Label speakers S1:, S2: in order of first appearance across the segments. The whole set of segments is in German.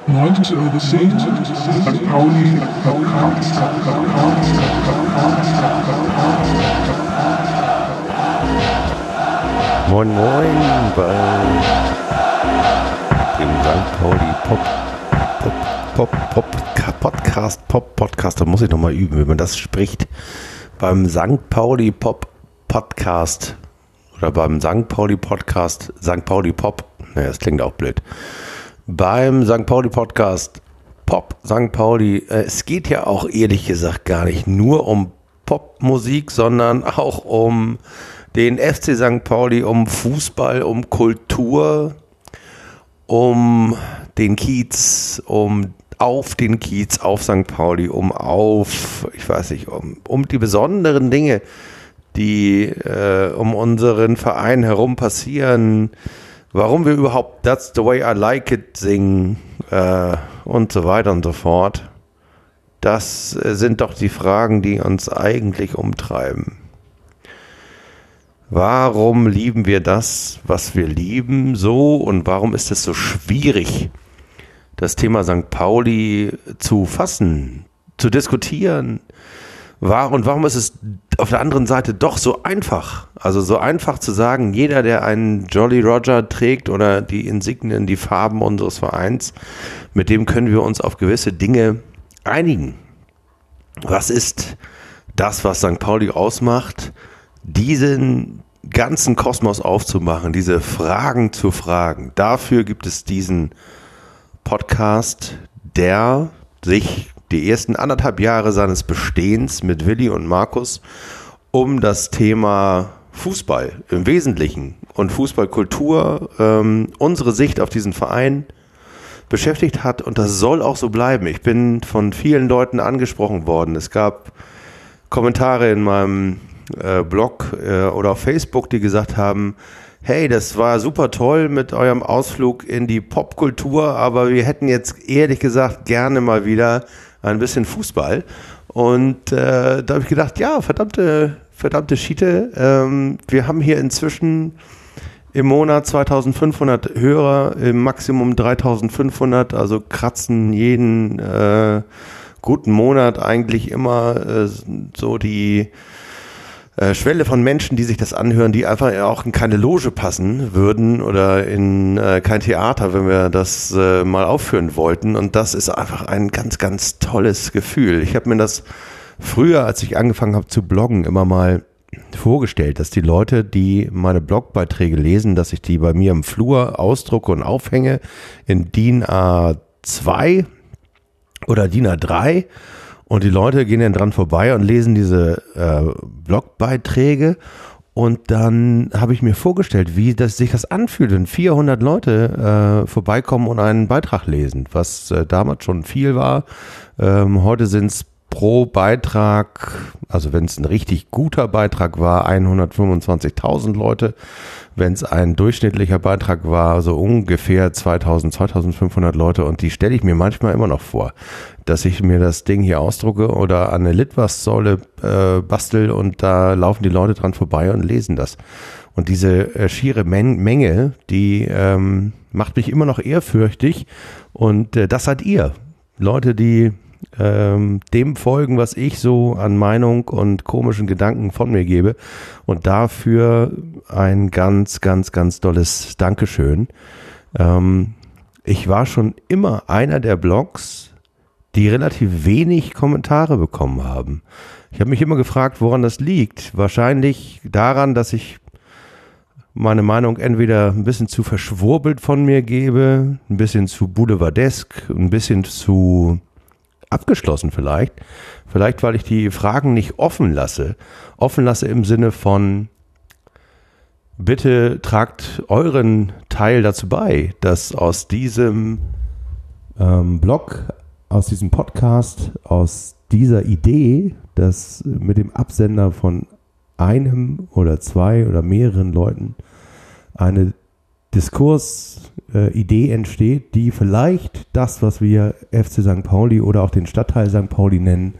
S1: 90 over St. Pauli Podcast.
S2: Moin Moin bei dem St. Pauli Podcast, da muss ich nochmal üben, wie man das spricht. Beim St. Pauli Podcast oder beim St. Pauli Podcast, St. Pauli Pop, naja, das klingt auch blöd. Beim St. Pauli Podcast Pop St. Pauli, es geht ja auch ehrlich gesagt gar nicht nur um Popmusik, sondern auch um den FC St. Pauli, um Fußball, um Kultur, um den Kiez, auf den Kiez, auf St. Pauli, um die besonderen Dinge, die um unseren Verein herum passieren, warum wir überhaupt That's the way I like it singen und so weiter und so fort. Das sind doch die Fragen, die uns eigentlich umtreiben. Warum lieben wir das, was wir lieben, so, und warum ist es so schwierig, das Thema St. Pauli zu fassen, zu diskutieren? Warum ist es auf der anderen Seite doch so einfach? Also so einfach zu sagen, jeder, der einen Jolly Roger trägt oder die Insignien, die Farben unseres Vereins, mit dem können wir uns auf gewisse Dinge einigen. Was ist das, was St. Pauli ausmacht? Diesen ganzen Kosmos aufzumachen, diese Fragen zu fragen. Dafür gibt es diesen Podcast, der sich die ersten 1,5 Jahre seines Bestehens mit Willi und Markus um das Thema Fußball im Wesentlichen und Fußballkultur, unsere Sicht auf diesen Verein beschäftigt hat, und das soll auch so bleiben. Ich bin von vielen Leuten angesprochen worden. Es gab Kommentare in meinem Blog oder auf Facebook, die gesagt haben, hey, das war super toll mit eurem Ausflug in die Popkultur, aber wir hätten jetzt ehrlich gesagt gerne mal wieder ein bisschen Fußball. Und da habe ich gedacht, ja, verdammte Schiete, wir haben hier inzwischen im Monat 2500 Hörer, im Maximum 3500, also kratzen jeden guten Monat eigentlich immer so die Schwelle von Menschen, die sich das anhören, die einfach auch in keine Loge passen würden oder in kein Theater, wenn wir das mal aufführen wollten. Und das ist einfach ein ganz, ganz tolles Gefühl. Ich habe mir das früher, als ich angefangen habe zu bloggen, immer mal vorgestellt, dass die Leute, die meine Blogbeiträge lesen, dass ich die bei mir im Flur ausdrucke und aufhänge in DIN A2 oder DIN A3. Und die Leute gehen dann dran vorbei und lesen diese Blogbeiträge. Und dann habe ich mir vorgestellt, wie sich das anfühlt, wenn 400 Leute vorbeikommen und einen Beitrag lesen, was damals schon viel war. Heute sind es pro Beitrag, also wenn es ein richtig guter Beitrag war, 125.000 Leute. Wenn es ein durchschnittlicher Beitrag war, so ungefähr 2.500 Leute. Und die stelle ich mir manchmal immer noch vor, dass ich mir das Ding hier ausdrucke oder an eine Litfaßsäule bastel und da laufen die Leute dran vorbei und lesen das. Und diese schiere Menge, die macht mich immer noch ehrfürchtig. Und das seid ihr, Leute, die dem folgen, was ich so an Meinung und komischen Gedanken von mir gebe, und dafür ein ganz, ganz, ganz dolles Dankeschön. Ich war schon immer einer der Blogs, die relativ wenig Kommentare bekommen haben. Ich habe mich immer gefragt, woran das liegt. Wahrscheinlich daran, dass ich meine Meinung entweder ein bisschen zu verschwurbelt von mir gebe, ein bisschen zu boulevardesk, ein bisschen zu abgeschlossen vielleicht, weil ich die Fragen nicht offen lasse im Sinne von, bitte tragt euren Teil dazu bei, dass aus diesem Blog, aus diesem Podcast, aus dieser Idee, dass mit dem Absender von einem oder zwei oder mehreren Leuten eine Diskursidee entsteht, die vielleicht das, was wir FC St. Pauli oder auch den Stadtteil St. Pauli nennen,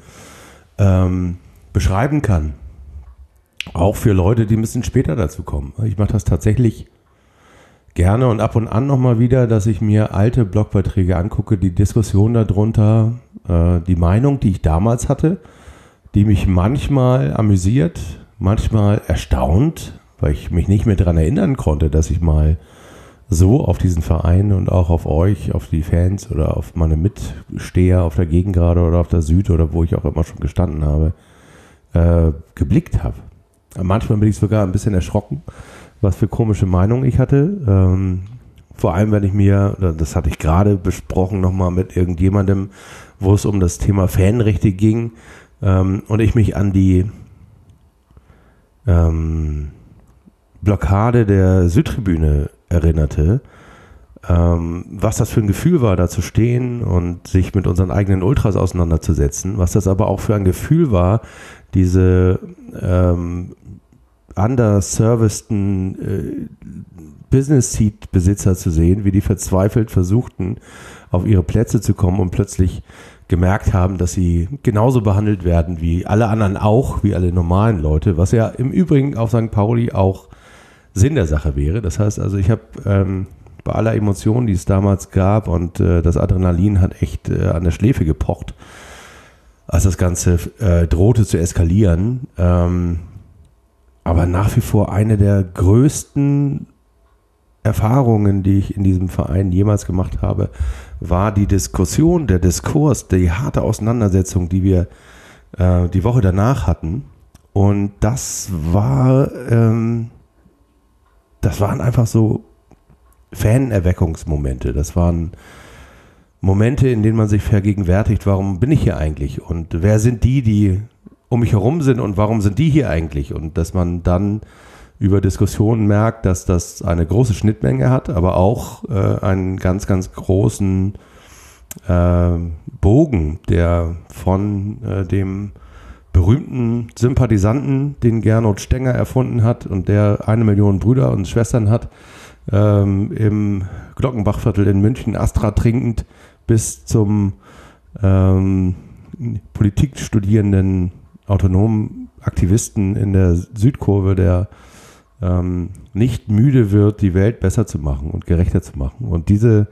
S2: beschreiben kann. Auch für Leute, die ein bisschen später dazu kommen. Ich mache das tatsächlich gerne und ab und an nochmal wieder, dass ich mir alte Blogbeiträge angucke, die Diskussion darunter, die Meinung, die ich damals hatte, die mich manchmal amüsiert, manchmal erstaunt, weil ich mich nicht mehr daran erinnern konnte, dass ich mal so auf diesen Verein und auch auf euch, auf die Fans oder auf meine Mitsteher auf der Gegengrade oder auf der Süd oder wo ich auch immer schon gestanden habe, geblickt habe. Manchmal bin ich sogar ein bisschen erschrocken, was für komische Meinungen ich hatte. Vor allem, wenn ich mir, das hatte ich gerade besprochen nochmal mit irgendjemandem, wo es um das Thema Fanrechte ging und ich mich an die Blockade der Südtribüne erinnerte, was das für ein Gefühl war, da zu stehen und sich mit unseren eigenen Ultras auseinanderzusetzen, was das aber auch für ein Gefühl war, diese underserviceden Business-Seat-Besitzer zu sehen, wie die verzweifelt versuchten, auf ihre Plätze zu kommen und plötzlich gemerkt haben, dass sie genauso behandelt werden wie alle anderen auch, wie alle normalen Leute, was ja im Übrigen auf St. Pauli auch Sinn der Sache wäre. Das heißt also, ich habe bei aller Emotion, die es damals gab und das Adrenalin hat echt an der Schläfe gepocht, als das Ganze drohte zu eskalieren. Aber nach wie vor eine der größten Erfahrungen, die ich in diesem Verein jemals gemacht habe, war die Diskussion, der Diskurs, die harte Auseinandersetzung, die wir die Woche danach hatten. Und das waren einfach so Fanerweckungsmomente. Das waren Momente, in denen man sich vergegenwärtigt, warum bin ich hier eigentlich und wer sind die um mich herum sind und warum sind die hier eigentlich? Und dass man dann über Diskussionen merkt, dass das eine große Schnittmenge hat, aber auch einen ganz, ganz großen Bogen, der von dem berühmten Sympathisanten, den Gernot Stenger erfunden hat und der 1 Million Brüder und Schwestern hat, im Glockenbachviertel in München Astra trinkend, bis zum Politikstudierenden autonomen Aktivisten in der Südkurve, der nicht müde wird, die Welt besser zu machen und gerechter zu machen. Und diesen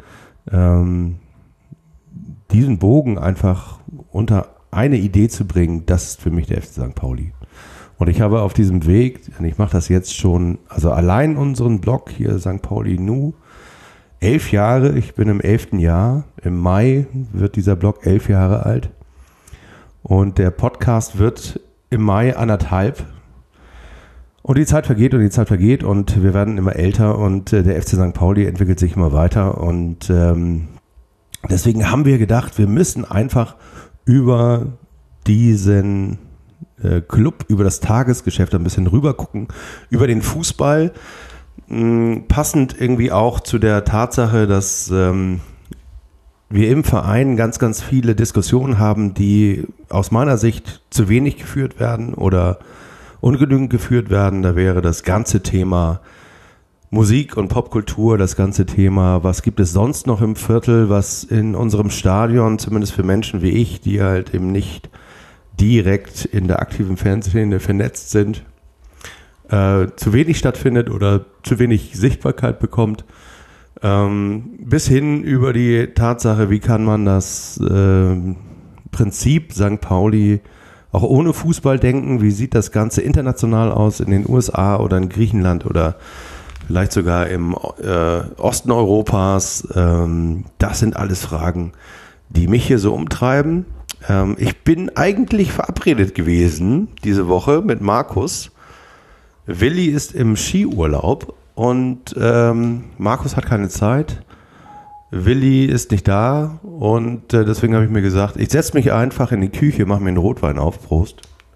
S2: Bogen einfach unter eine Idee zu bringen, das ist für mich der FC St. Pauli. Und ich habe auf diesem Weg, und ich mache das jetzt schon, also allein unseren Blog hier St. Pauli Nu, 11 Jahre, ich bin im 11. Jahr, im Mai wird dieser Blog 11 Jahre alt und der Podcast wird im Mai 1,5 und die Zeit vergeht und wir werden immer älter und der FC St. Pauli entwickelt sich immer weiter und deswegen haben wir gedacht, wir müssen einfach über diesen Club, über das Tagesgeschäft ein bisschen rüber gucken, über den Fußball, passend irgendwie auch zu der Tatsache, dass wir im Verein ganz, ganz viele Diskussionen haben, die aus meiner Sicht zu wenig geführt werden oder ungenügend geführt werden. Da wäre das ganze Thema Musik und Popkultur, das ganze Thema, was gibt es sonst noch im Viertel, was in unserem Stadion, zumindest für Menschen wie ich, die halt eben nicht direkt in der aktiven Fanszene vernetzt sind, zu wenig stattfindet oder zu wenig Sichtbarkeit bekommt, bis hin über die Tatsache, wie kann man das Prinzip St. Pauli auch ohne Fußball denken, wie sieht das Ganze international aus in den USA oder in Griechenland oder vielleicht sogar im Osten Europas. Das sind alles Fragen, die mich hier so umtreiben. Ich bin eigentlich verabredet gewesen diese Woche mit Markus. Willi ist im Skiurlaub und Markus hat keine Zeit. Willi ist nicht da und deswegen habe ich mir gesagt, ich setze mich einfach in die Küche, mache mir einen Rotwein auf, Prost.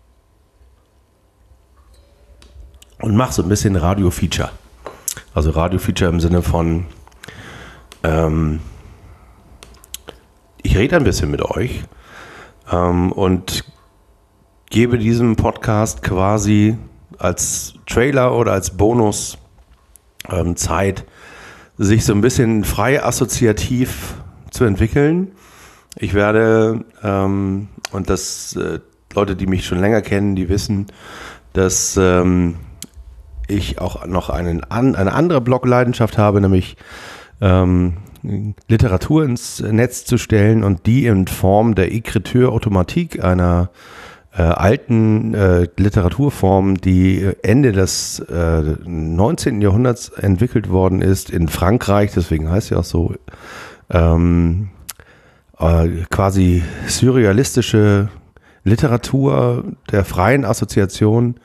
S2: Und mache so ein bisschen Radio-Feature. Also Radio-Feature im Sinne von, ich rede ein bisschen mit euch und gebe diesem Podcast quasi als Trailer oder als Bonus Zeit, sich so ein bisschen frei assoziativ zu entwickeln. Ich werde, und das Leute, die mich schon länger kennen, die wissen, dass ich auch noch eine andere Blogleidenschaft habe, nämlich Literatur ins Netz zu stellen und die in Form der Écriture automatique, einer alten Literaturform, die Ende des 19. Jahrhunderts entwickelt worden ist in Frankreich, deswegen heißt sie auch so, quasi surrealistische Literatur der freien Assoziation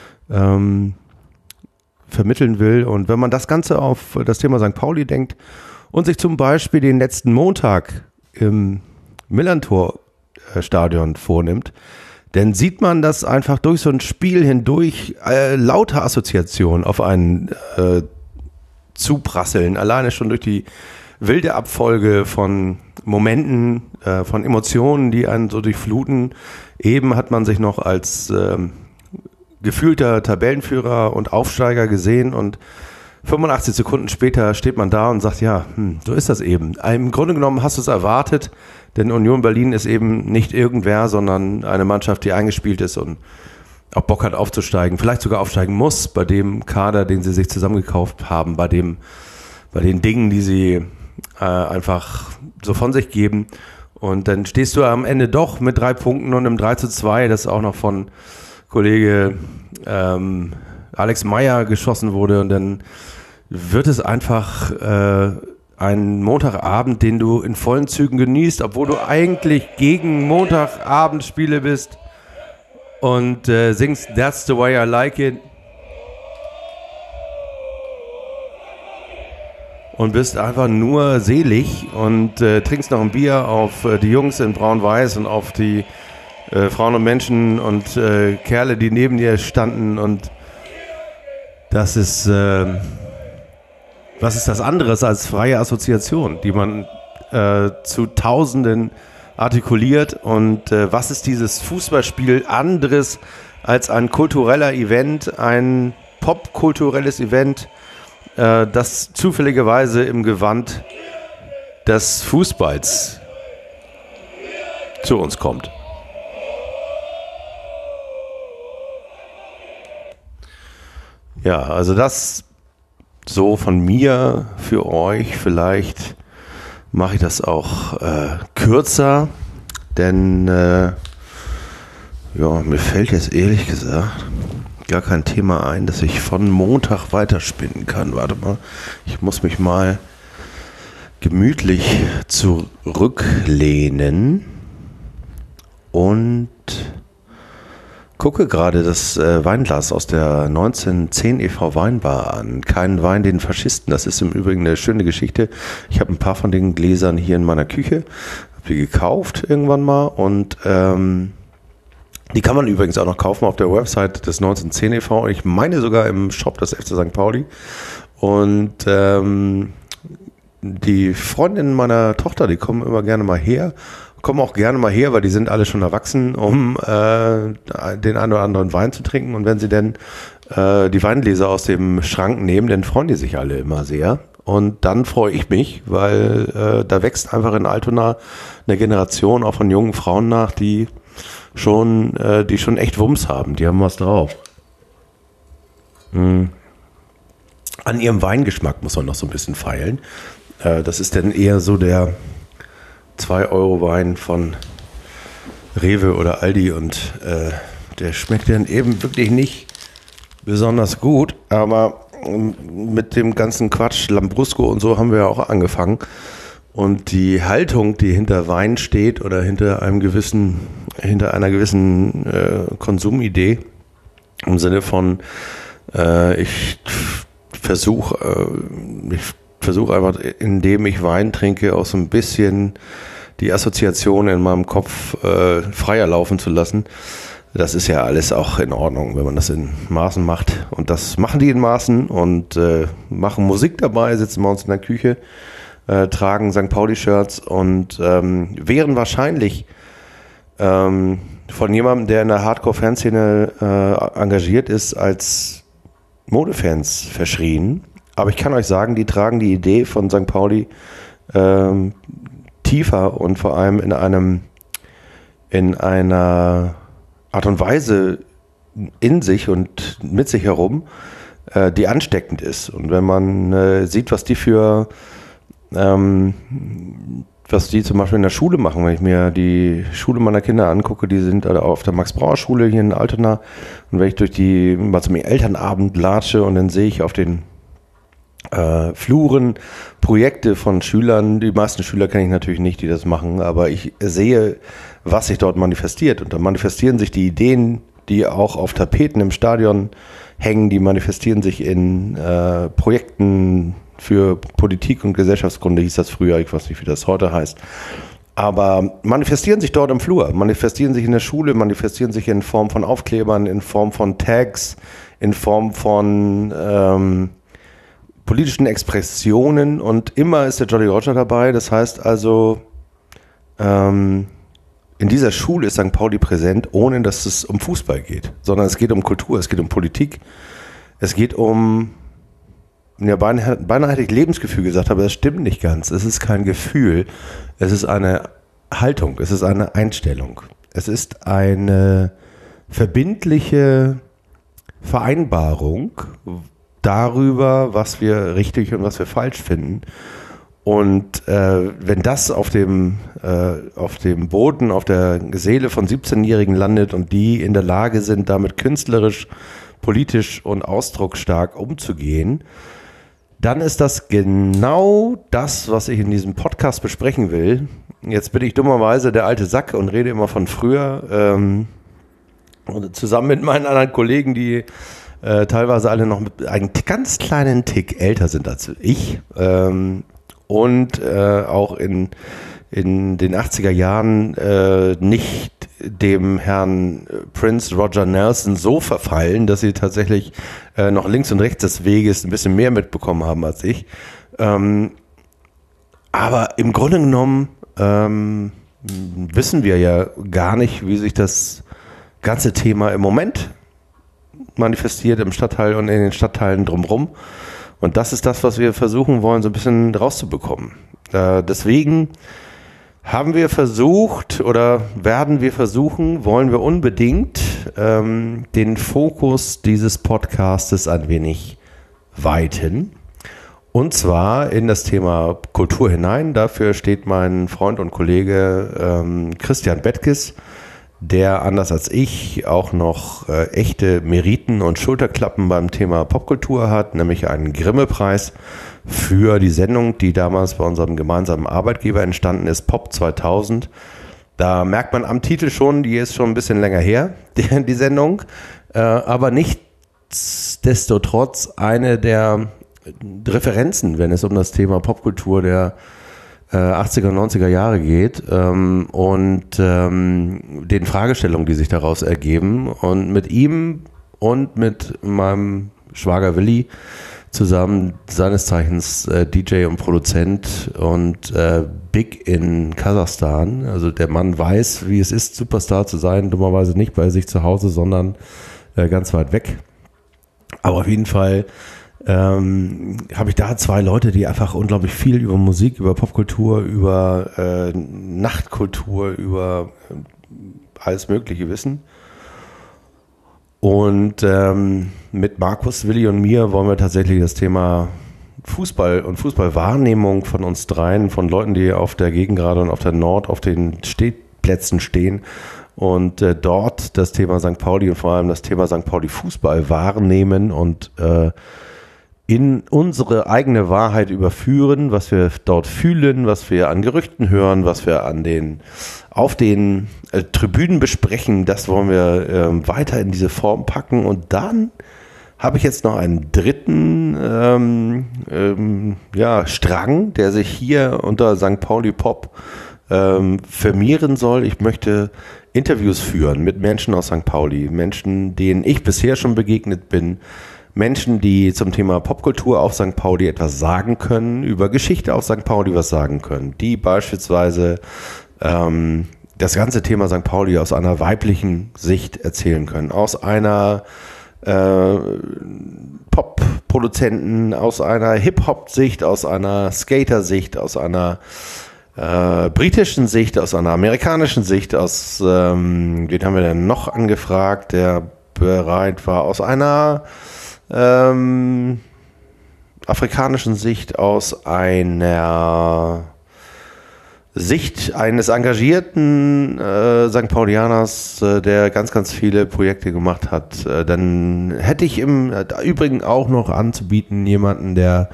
S2: vermitteln will. Und wenn man das Ganze auf das Thema St. Pauli denkt und sich zum Beispiel den letzten Montag im Millantor-Stadion vornimmt, dann sieht man, dass einfach durch so ein Spiel hindurch lauter Assoziationen auf einen zuprasseln. Alleine schon durch die wilde Abfolge von Momenten, von Emotionen, die einen so durchfluten. Eben hat man sich noch als gefühlter Tabellenführer und Aufsteiger gesehen und 85 Sekunden später steht man da und sagt, ja, so ist das eben. Im Grunde genommen hast du es erwartet, denn Union Berlin ist eben nicht irgendwer, sondern eine Mannschaft, die eingespielt ist und auch Bock hat aufzusteigen, vielleicht sogar aufsteigen muss bei dem Kader, den sie sich zusammengekauft haben, bei den Dingen, die sie einfach so von sich geben. Und dann stehst du am Ende doch mit 3 Punkten und einem 3:2, das auch noch von Kollege Alex Meyer geschossen wurde. Und dann wird es einfach ein Montagabend, den du in vollen Zügen genießt, obwohl du eigentlich gegen Montagabendspiele bist und singst That's the way I like it und bist einfach nur selig und trinkst noch ein Bier auf die Jungs in Braun-Weiß und auf die Frauen und Menschen und Kerle, die neben dir standen. Und das ist was ist das anderes als freie Assoziation, die man zu Tausenden artikuliert? Und was ist dieses Fußballspiel anderes als ein kultureller Event, ein popkulturelles Event, das zufälligerweise im Gewand des Fußballs zu uns kommt? Ja, also das so von mir für euch. Vielleicht mache ich das auch kürzer, denn mir fällt jetzt ehrlich gesagt gar kein Thema ein, das ich von Montag weiterspinnen kann. Warte mal, ich muss mich mal gemütlich zurücklehnen und gucke gerade das Weinglas aus der 1910 e.V. Weinbar an. Kein Wein den Faschisten. Das ist im Übrigen eine schöne Geschichte. Ich habe ein paar von den Gläsern hier in meiner Küche. Habe die gekauft irgendwann mal und die kann man übrigens auch noch kaufen auf der Website des 1910 e.V. Ich meine sogar im Shop des FC St. Pauli. Und die Freundinnen meiner Tochter, die kommen immer gerne mal her. Kommen auch gerne mal her, weil die sind alle schon erwachsen, um den einen oder anderen Wein zu trinken. Und wenn sie dann die Weingläser aus dem Schrank nehmen, dann freuen die sich alle immer sehr. Und dann freue ich mich, weil da wächst einfach in Altona eine Generation auch von jungen Frauen nach, die schon echt Wumms haben. Die haben was drauf. An ihrem Weingeschmack muss man noch so ein bisschen feilen. Das ist dann eher so der 2-Euro-Wein von Rewe oder Aldi und der schmeckt dann eben wirklich nicht besonders gut, aber mit dem ganzen Quatsch, Lambrusco und so haben wir ja auch angefangen und die Haltung, die hinter Wein steht oder hinter einer gewissen Konsumidee im Sinne von ich versuche einfach, indem ich Wein trinke, auch so ein bisschen die Assoziation in meinem Kopf freier laufen zu lassen. Das ist ja alles auch in Ordnung, wenn man das in Maßen macht. Und das machen die in Maßen und machen Musik dabei, sitzen bei uns in der Küche, tragen St. Pauli-Shirts und wären wahrscheinlich von jemandem, der in der Hardcore-Fanszene engagiert ist, als Modefans verschrien. Aber ich kann euch sagen, die tragen die Idee von St. Pauli tiefer und vor allem in einer Art und Weise in sich und mit sich herum, die ansteckend ist. Und wenn man sieht, was die zum Beispiel in der Schule machen, wenn ich mir die Schule meiner Kinder angucke, die sind auf der Max-Brauer-Schule hier in Altena, und wenn ich mal zum Elternabend latsche und dann sehe ich auf den Fluren Projekte von Schülern, die meisten Schüler kenne ich natürlich nicht, die das machen, aber ich sehe, was sich dort manifestiert, und da manifestieren sich die Ideen, die auch auf Tapeten im Stadion hängen, die manifestieren sich in Projekten für Politik und Gesellschaftskunde, hieß das früher, ich weiß nicht, wie das heute heißt, aber manifestieren sich dort im Flur, manifestieren sich in der Schule, manifestieren sich in Form von Aufklebern, in Form von Tags, in Form von politischen Expressionen, und immer ist der Jolly Roger dabei. Das heißt also, in dieser Schule ist St. Pauli präsent, ohne dass es um Fußball geht, sondern es geht um Kultur, es geht um Politik, es geht um, ja, beinahe hätte ich Lebensgefühl gesagt, aber das stimmt nicht ganz. Es ist kein Gefühl, es ist eine Haltung, es ist eine Einstellung, es ist eine verbindliche Vereinbarung darüber, was wir richtig und was wir falsch finden. Und wenn das auf dem Boden, auf der Seele von 17-Jährigen landet und die in der Lage sind, damit künstlerisch, politisch und ausdrucksstark umzugehen, dann ist das genau das, was ich in diesem Podcast besprechen will. Jetzt bin ich dummerweise der alte Sack und rede immer von früher. Und zusammen mit meinen anderen Kollegen, die teilweise alle noch mit einem ganz kleinen Tick älter sind als ich, und auch in den 80er Jahren nicht dem Herrn Prince Roger Nelson so verfallen, dass sie tatsächlich noch links und rechts des Weges ein bisschen mehr mitbekommen haben als ich. Aber im Grunde genommen wissen wir ja gar nicht, wie sich das ganze Thema im Moment manifestiert im Stadtteil und in den Stadtteilen drumherum. Und das ist das, was wir versuchen wollen, so ein bisschen rauszubekommen. Deswegen haben wir versucht oder werden wir versuchen, wollen wir unbedingt den Fokus dieses Podcastes ein wenig weiten. Und zwar in das Thema Kultur hinein. Dafür steht mein Freund und Kollege Christian Bettges, der anders als ich auch noch echte Meriten und Schulterklappen beim Thema Popkultur hat, nämlich einen Grimme-Preis für die Sendung, die damals bei unserem gemeinsamen Arbeitgeber entstanden ist, Pop 2000. Da merkt man am Titel schon, die ist schon ein bisschen länger her, die Sendung, aber nichtsdestotrotz eine der Referenzen, wenn es um das Thema Popkultur der 80er und 90er Jahre geht, und den Fragestellungen, die sich daraus ergeben. Und mit ihm und mit meinem Schwager Willi zusammen, seines Zeichens DJ und Produzent und Big in Kasachstan. Also der Mann weiß, wie es ist, Superstar zu sein, dummerweise nicht bei sich zu Hause, sondern ganz weit weg. Aber auf jeden Fall habe ich da zwei Leute, die einfach unglaublich viel über Musik, über Popkultur, über Nachtkultur, über alles Mögliche wissen. Und mit Markus, Willi und mir wollen wir tatsächlich das Thema Fußball und Fußballwahrnehmung von uns dreien, von Leuten, die auf der Gegengrade und auf der Nord auf den Stehplätzen stehen und dort das Thema St. Pauli und vor allem das Thema St. Pauli Fußball wahrnehmen und in unsere eigene Wahrheit überführen, was wir dort fühlen, was wir an Gerüchten hören, was wir auf den Tribünen besprechen, das wollen wir weiter in diese Form packen. Und dann habe ich jetzt noch einen dritten Strang, der sich hier unter St. Pauli Pop vermehren soll. Ich möchte Interviews führen mit Menschen aus St. Pauli, Menschen, denen ich bisher schon begegnet bin, Menschen, die zum Thema Popkultur auf St. Pauli etwas sagen können, über Geschichte auf St. Pauli was sagen können, die beispielsweise das ganze Thema St. Pauli aus einer weiblichen Sicht erzählen können, aus einer Pop-Produzenten, aus einer Hip-Hop-Sicht, aus einer Skater-Sicht, aus einer britischen Sicht, aus einer amerikanischen Sicht, aus, wen haben wir denn noch angefragt, der bereit war, aus einer afrikanischen Sicht, aus einer Sicht eines engagierten St. Paulianers, der ganz, ganz viele Projekte gemacht hat. Dann hätte ich im Übrigen auch noch anzubieten, jemanden, der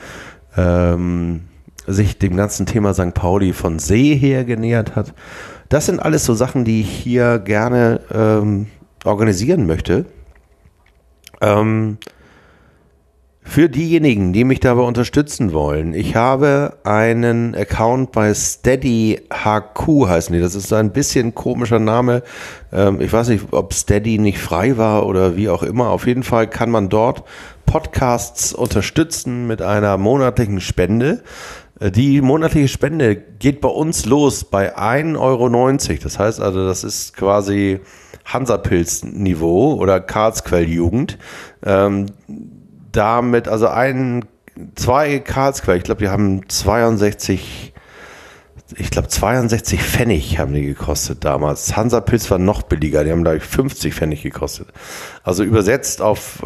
S2: sich dem ganzen Thema St. Pauli von See her genähert hat. Das sind alles so Sachen, die ich hier gerne organisieren möchte. Für diejenigen, die mich dabei unterstützen wollen, ich habe einen Account bei Steady HQ, heißen die. Das ist ein bisschen komischer Name. Ich weiß nicht, ob Steady nicht frei war oder wie auch immer. Auf jeden Fall kann man dort Podcasts unterstützen mit einer monatlichen Spende. Die monatliche Spende geht bei uns los bei 1,90 Euro. Das heißt also, das ist quasi Hansapilz-Niveau oder Karlsquell-Jugend. Damit, also zwei Karlsquell, ich glaube, die haben 62 Pfennig haben die gekostet damals. Hansapilz war noch billiger, die haben, glaube ich, 50 Pfennig gekostet. Also übersetzt auf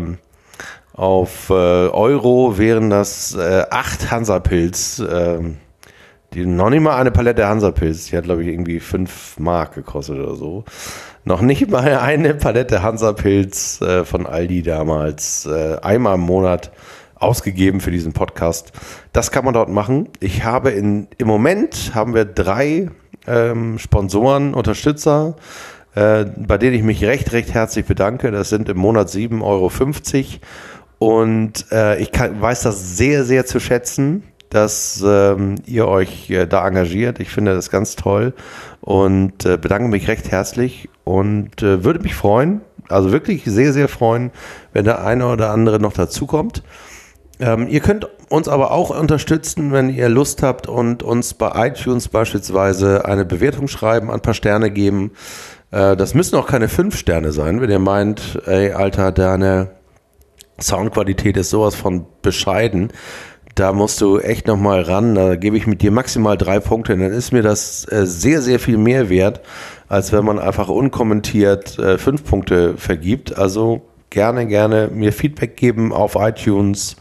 S2: Euro wären das 8 Hansapilz, die noch nicht mal eine Palette Hansapilz, die hat, glaube ich, irgendwie 5 Mark gekostet oder so. Noch nicht mal eine Palette Hansapilz von Aldi damals, einmal im Monat ausgegeben für diesen Podcast. Das kann man dort machen. Ich habe im Moment haben wir 3 Sponsoren, Unterstützer, bei denen ich mich recht herzlich bedanke. Das sind im Monat 7,50 Euro. Und ich weiß das sehr, sehr zu schätzen, dass ihr euch da engagiert. Ich finde das ganz toll und bedanke mich recht herzlich und würde mich freuen, also wirklich sehr, sehr freuen, wenn der eine oder andere noch dazukommt. Ihr könnt uns aber auch unterstützen, wenn ihr Lust habt und uns bei iTunes beispielsweise eine Bewertung schreiben, ein paar Sterne geben. Das müssen auch keine 5 Sterne sein, wenn ihr meint, ey Alter, deine Soundqualität ist sowas von bescheiden. Da musst du echt nochmal ran, da gebe ich mit dir maximal 3 Punkte, dann ist mir das sehr, sehr viel mehr wert, als wenn man einfach unkommentiert 5 Punkte vergibt. Also gerne mir Feedback geben auf iTunes,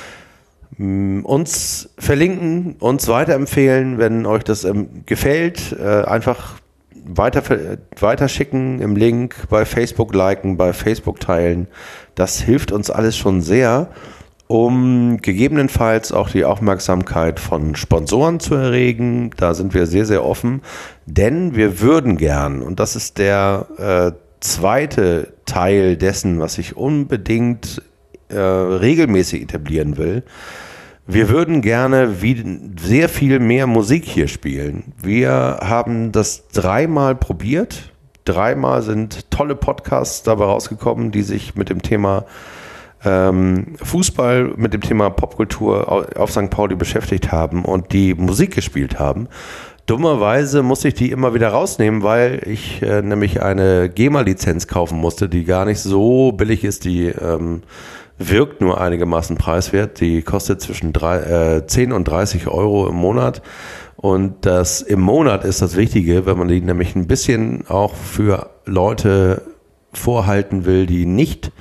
S2: uns verlinken, uns weiterempfehlen, wenn euch das gefällt, einfach weiterschicken im Link, bei Facebook liken, bei Facebook teilen. Das hilft uns alles schon sehr, um gegebenenfalls auch die Aufmerksamkeit von Sponsoren zu erregen. Da sind wir sehr, sehr offen, denn wir würden gern, und das ist der zweite Teil dessen, was ich unbedingt regelmäßig etablieren will, wir würden gerne sehr viel mehr Musik hier spielen. Wir haben das 3-mal probiert. 3-mal sind tolle Podcasts dabei rausgekommen, die sich mit dem Thema Fußball, mit dem Thema Popkultur auf St. Pauli beschäftigt haben und die Musik gespielt haben. Dummerweise musste ich die immer wieder rausnehmen, weil ich nämlich eine GEMA-Lizenz kaufen musste, die gar nicht so billig ist, die wirkt nur einigermaßen preiswert. Die kostet zwischen 10 und 30 Euro im Monat. Und das im Monat ist das Wichtige, wenn man die nämlich ein bisschen auch für Leute vorhalten will, die nicht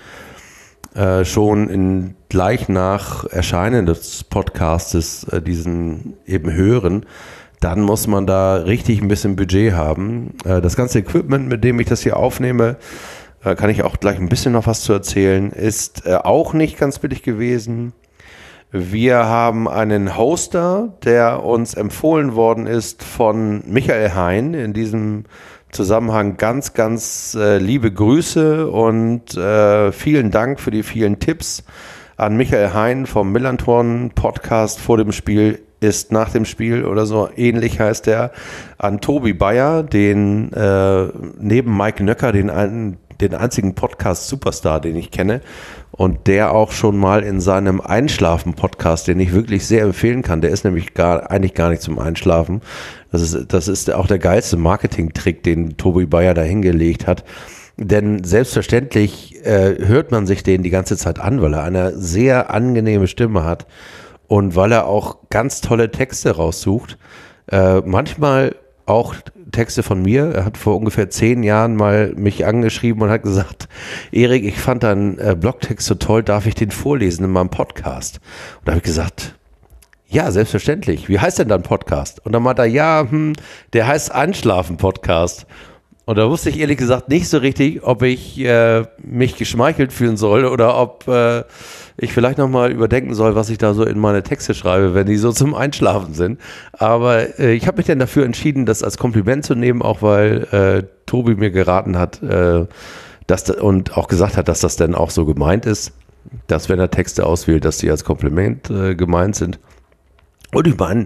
S2: schon gleich nach Erscheinen des Podcastes diesen eben hören, dann muss man da richtig ein bisschen Budget haben. Das ganze Equipment, mit dem ich das hier aufnehme, kann ich auch gleich ein bisschen noch was zu erzählen, ist auch nicht ganz billig gewesen. Wir haben einen Hoster, der uns empfohlen worden ist von Michael Hein. In diesem Zusammenhang ganz, ganz liebe Grüße und vielen Dank für die vielen Tipps an Michael Hein vom Millanton Podcast vor dem Spiel ist nach dem Spiel oder so ähnlich heißt der, an Tobi Bayer, den neben Mike Nöcker den einzigen Podcast-Superstar, den ich kenne und der auch schon mal in seinem Einschlafen-Podcast, den ich wirklich sehr empfehlen kann, der ist nämlich eigentlich gar nicht zum Einschlafen. Das ist auch der geilste Marketing-Trick, den Tobi Bayer da hingelegt hat. Denn selbstverständlich hört man sich den die ganze Zeit an, weil er eine sehr angenehme Stimme hat und weil er auch ganz tolle Texte raussucht. Manchmal auch Texte von mir. Er hat vor ungefähr 10 Jahren mal mich angeschrieben und hat gesagt, Erik, ich fand deinen Blogtext so toll, darf ich den vorlesen in meinem Podcast? Und da habe ich gesagt, ja, selbstverständlich. Wie heißt denn dein Podcast? Und dann meinte er, ja, der heißt Einschlafen-Podcast. Und da wusste ich ehrlich gesagt nicht so richtig, ob ich mich geschmeichelt fühlen soll oder ob ich vielleicht nochmal überdenken soll, was ich da so in meine Texte schreibe, wenn die so zum Einschlafen sind. Aber ich habe mich dann dafür entschieden, das als Kompliment zu nehmen, auch weil Tobi mir geraten hat und auch gesagt hat, dass das dann auch so gemeint ist, dass wenn er Texte auswählt, dass die als Kompliment gemeint sind. Und ich meine,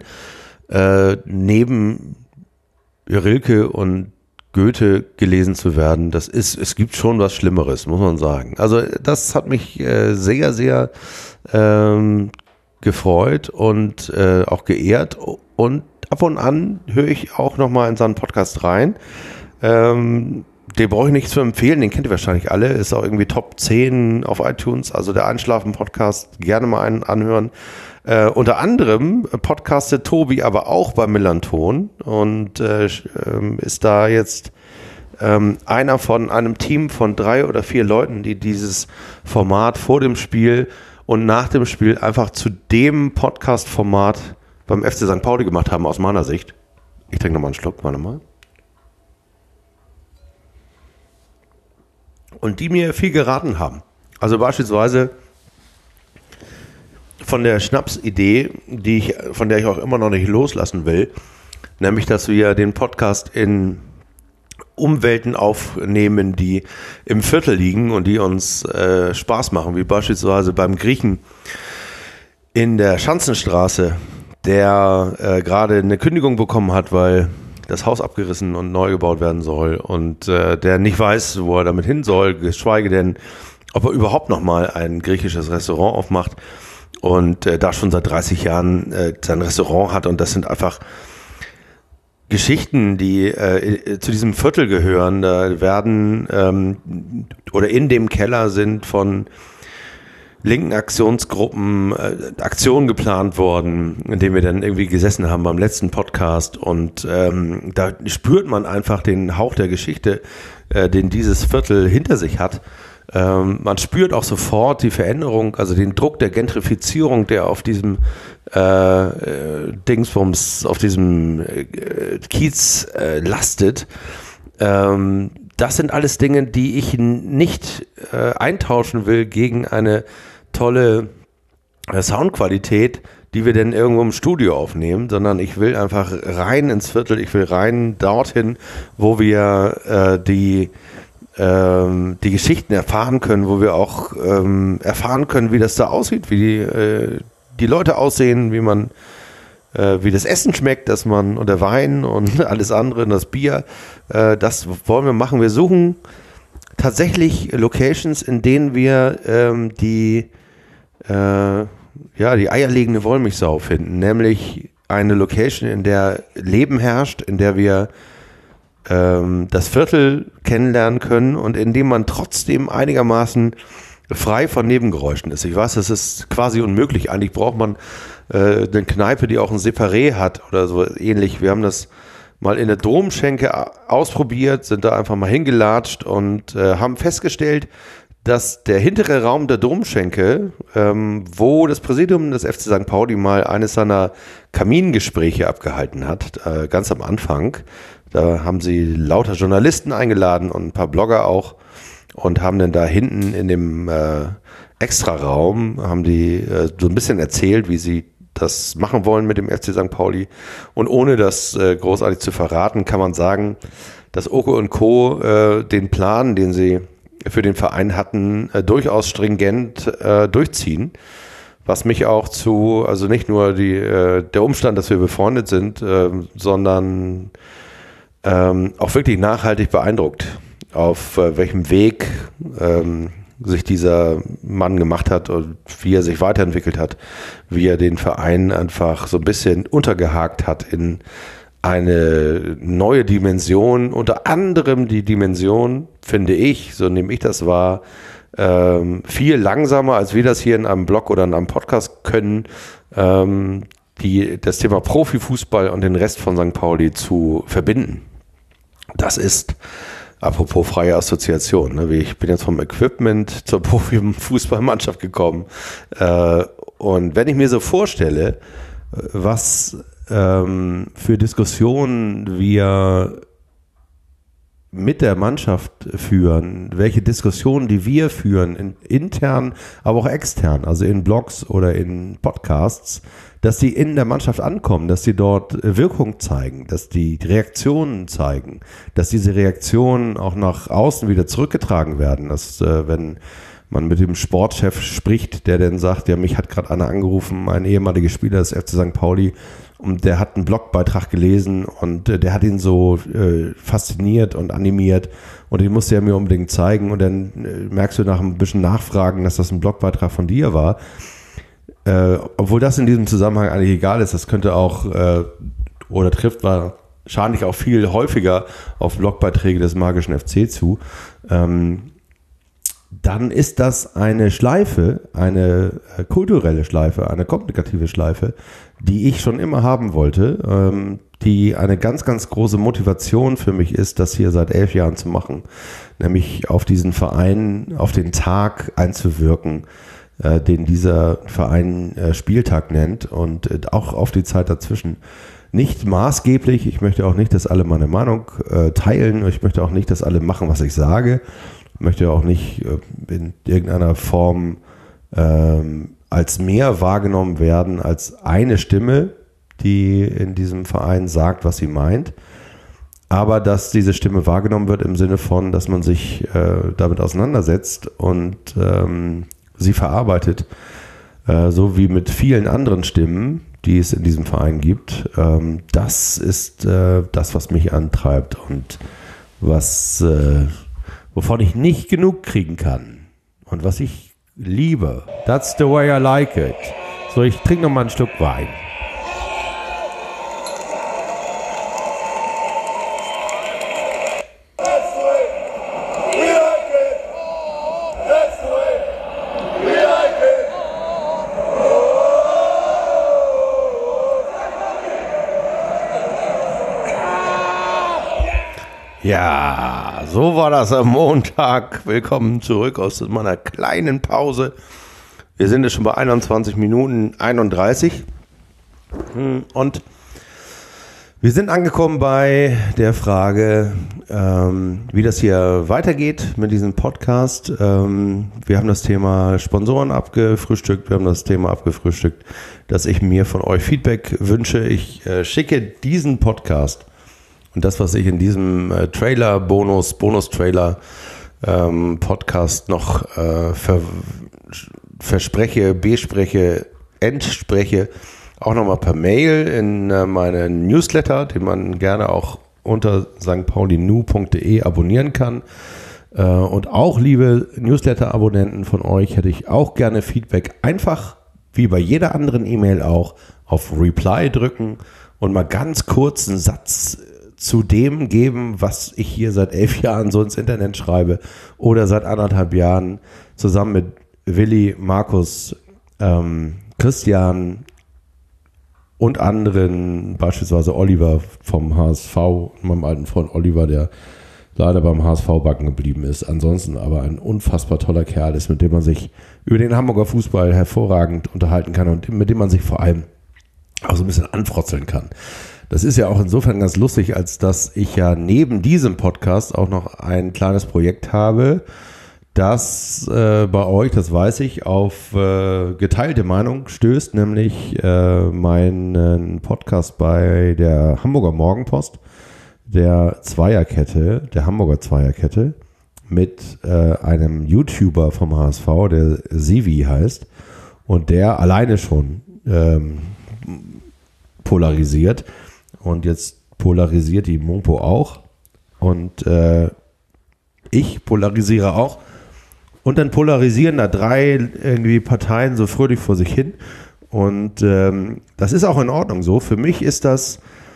S2: neben Rilke und Goethe gelesen zu werden, es gibt schon was Schlimmeres, muss man sagen. Also das hat mich sehr, sehr gefreut und auch geehrt. Und ab und an höre ich auch nochmal in seinen Podcast rein. Den brauche ich nicht zu empfehlen, den kennt ihr wahrscheinlich alle. Ist auch irgendwie Top 10 auf iTunes, also der Einschlafen-Podcast, gerne mal einen anhören. Unter anderem podcastet Tobi aber auch bei Millanton und ist da jetzt einer von einem Team von 3 oder 4 Leuten, die dieses Format vor dem Spiel und nach dem Spiel einfach zu dem Podcast-Format beim FC St. Pauli gemacht haben, aus meiner Sicht. Ich trinke nochmal einen Schluck, warte mal. Und die mir viel geraten haben. Also beispielsweise von der Schnapsidee, von der ich auch immer noch nicht loslassen will, nämlich, dass wir den Podcast in Umwelten aufnehmen, die im Viertel liegen und die uns Spaß machen, wie beispielsweise beim Griechen in der Schanzenstraße, der gerade eine Kündigung bekommen hat, weil das Haus abgerissen und neu gebaut werden soll und der nicht weiß, wo er damit hin soll, geschweige denn, ob er überhaupt nochmal ein griechisches Restaurant aufmacht. Und da schon seit 30 Jahren sein Restaurant hat. Und das sind einfach Geschichten, die zu diesem Viertel gehören. Da werden oder in dem Keller sind von linken Aktionsgruppen Aktionen geplant worden, in denen wir dann irgendwie gesessen haben beim letzten Podcast. Und da spürt man einfach den Hauch der Geschichte, den dieses Viertel hinter sich hat. Man spürt auch sofort die Veränderung, also den Druck der Gentrifizierung, der auf diesem Dingsbums, auf diesem Kiez lastet. Das sind alles Dinge, die ich nicht eintauschen will gegen eine tolle Soundqualität, die wir dann irgendwo im Studio aufnehmen, sondern ich will einfach rein ins Viertel, ich will rein dorthin, wo wir die Geschichten erfahren können, wo wir auch erfahren können, wie das da aussieht, wie die Leute aussehen, wie das Essen schmeckt, dass man und der Wein und alles andere, das Bier, das wollen wir machen. Wir suchen tatsächlich Locations, in denen wir die eierlegende Wollmilchsau finden, nämlich eine Location, in der Leben herrscht, in der wir das Viertel kennenlernen können und in dem man trotzdem einigermaßen frei von Nebengeräuschen ist. Ich weiß, das ist quasi unmöglich. Eigentlich braucht man eine Kneipe, die auch ein Separé hat oder so ähnlich. Wir haben das mal in der Domschenke ausprobiert, sind da einfach mal hingelatscht und haben festgestellt, dass der hintere Raum der Domschenke, wo das Präsidium des FC St. Pauli mal eines seiner Kamingespräche abgehalten hat, ganz am Anfang, da haben sie lauter Journalisten eingeladen und ein paar Blogger auch und haben dann da hinten in dem Extraraum, haben die so ein bisschen erzählt, wie sie das machen wollen mit dem FC St. Pauli. Und ohne das großartig zu verraten, kann man sagen, dass Oko und Co. Den Plan, den sie für den Verein hatten, durchaus stringent durchziehen. Was mich auch also nicht nur der Umstand, dass wir befreundet sind, sondern auch wirklich nachhaltig beeindruckt, auf welchem Weg sich dieser Mann gemacht hat und wie er sich weiterentwickelt hat, wie er den Verein einfach so ein bisschen untergehakt hat in eine neue Dimension, unter anderem die Dimension, finde ich, so nehme ich das wahr, viel langsamer, als wir das hier in einem Blog oder in einem Podcast können, das Thema Profifußball und den Rest von St. Pauli zu verbinden. Das ist, apropos freie Assoziation, ne? Ich bin jetzt vom Equipment zur Profifußballmannschaft gekommen. Und wenn ich mir so vorstelle, was für Diskussionen wir mit der Mannschaft führen, welche Diskussionen, die wir führen, intern, aber auch extern, also in Blogs oder in Podcasts, dass die in der Mannschaft ankommen, dass die dort Wirkung zeigen, dass die Reaktionen zeigen, dass diese Reaktionen auch nach außen wieder zurückgetragen werden, dass wenn man mit dem Sportchef spricht, der dann sagt, ja, mich hat gerade einer angerufen, ein ehemaliger Spieler des FC St. Pauli, und der hat einen Blogbeitrag gelesen und der hat ihn so fasziniert und animiert und den musste er mir unbedingt zeigen, und dann merkst du nach ein bisschen Nachfragen, dass das ein Blogbeitrag von dir war. Obwohl das in diesem Zusammenhang eigentlich egal ist, das könnte auch oder trifft wahrscheinlich auch viel häufiger auf Blogbeiträge des magischen FC zu. Dann ist das eine Schleife, eine kulturelle Schleife, eine kommunikative Schleife, die ich schon immer haben wollte, die eine ganz, ganz große Motivation für mich ist, das hier seit 11 Jahren zu machen, nämlich auf diesen Verein, auf den Tag einzuwirken, den dieser Verein Spieltag nennt, und auch auf die Zeit dazwischen. Nicht maßgeblich, ich möchte auch nicht, dass alle meine Meinung teilen, ich möchte auch nicht, dass alle machen, was ich sage, ich möchte auch nicht in irgendeiner Form als mehr wahrgenommen werden als eine Stimme, die in diesem Verein sagt, was sie meint, aber dass diese Stimme wahrgenommen wird im Sinne von, dass man sich damit auseinandersetzt und sie verarbeitet, so wie mit vielen anderen Stimmen, die es in diesem Verein gibt. Das ist das, was mich antreibt und wovon ich nicht genug kriegen kann und was ich liebe. That's the way I like it. So, ich trinke noch mal ein Stück Wein. Ja, so war das am Montag. Willkommen zurück aus meiner kleinen Pause. Wir sind jetzt schon bei 21 Minuten 31 und wir sind angekommen bei der Frage, wie das hier weitergeht mit diesem Podcast. Wir haben das Thema Sponsoren abgefrühstückt, wir haben das Thema abgefrühstückt, dass ich mir von euch Feedback wünsche. Ich schicke diesen Podcast und das, was ich in diesem Trailer, Bonus-Trailer Podcast noch verspreche, bespreche, entspreche, auch nochmal per Mail in meinen Newsletter, den man gerne auch unter stpaulinu.de abonnieren kann. Und auch, liebe Newsletter-Abonnenten von euch, hätte ich auch gerne Feedback. Einfach, wie bei jeder anderen E-Mail auch, auf Reply drücken und mal ganz kurz einen Satz zu dem geben, was ich hier seit 11 Jahren so ins Internet schreibe oder seit 1,5 Jahren zusammen mit Willi, Markus, Christian und anderen, beispielsweise Oliver vom HSV, meinem alten Freund Oliver, der leider beim HSV backen geblieben ist, ansonsten aber ein unfassbar toller Kerl ist, mit dem man sich über den Hamburger Fußball hervorragend unterhalten kann und mit dem man sich vor allem auch so ein bisschen anfrotzeln kann. Das ist ja auch insofern ganz lustig, als dass ich ja neben diesem Podcast auch noch ein kleines Projekt habe, das bei euch, das weiß ich, auf geteilte Meinung stößt, nämlich meinen Podcast bei der Hamburger Morgenpost, der Zweierkette, der Hamburger Zweierkette, mit einem YouTuber vom HSV, der Sivi heißt, und der alleine schon polarisiert. Und jetzt polarisiert die Mopo auch. Und ich polarisiere auch. Und dann polarisieren da 3 irgendwie Parteien so fröhlich vor sich hin. Und das ist auch in Ordnung so. Für mich ist das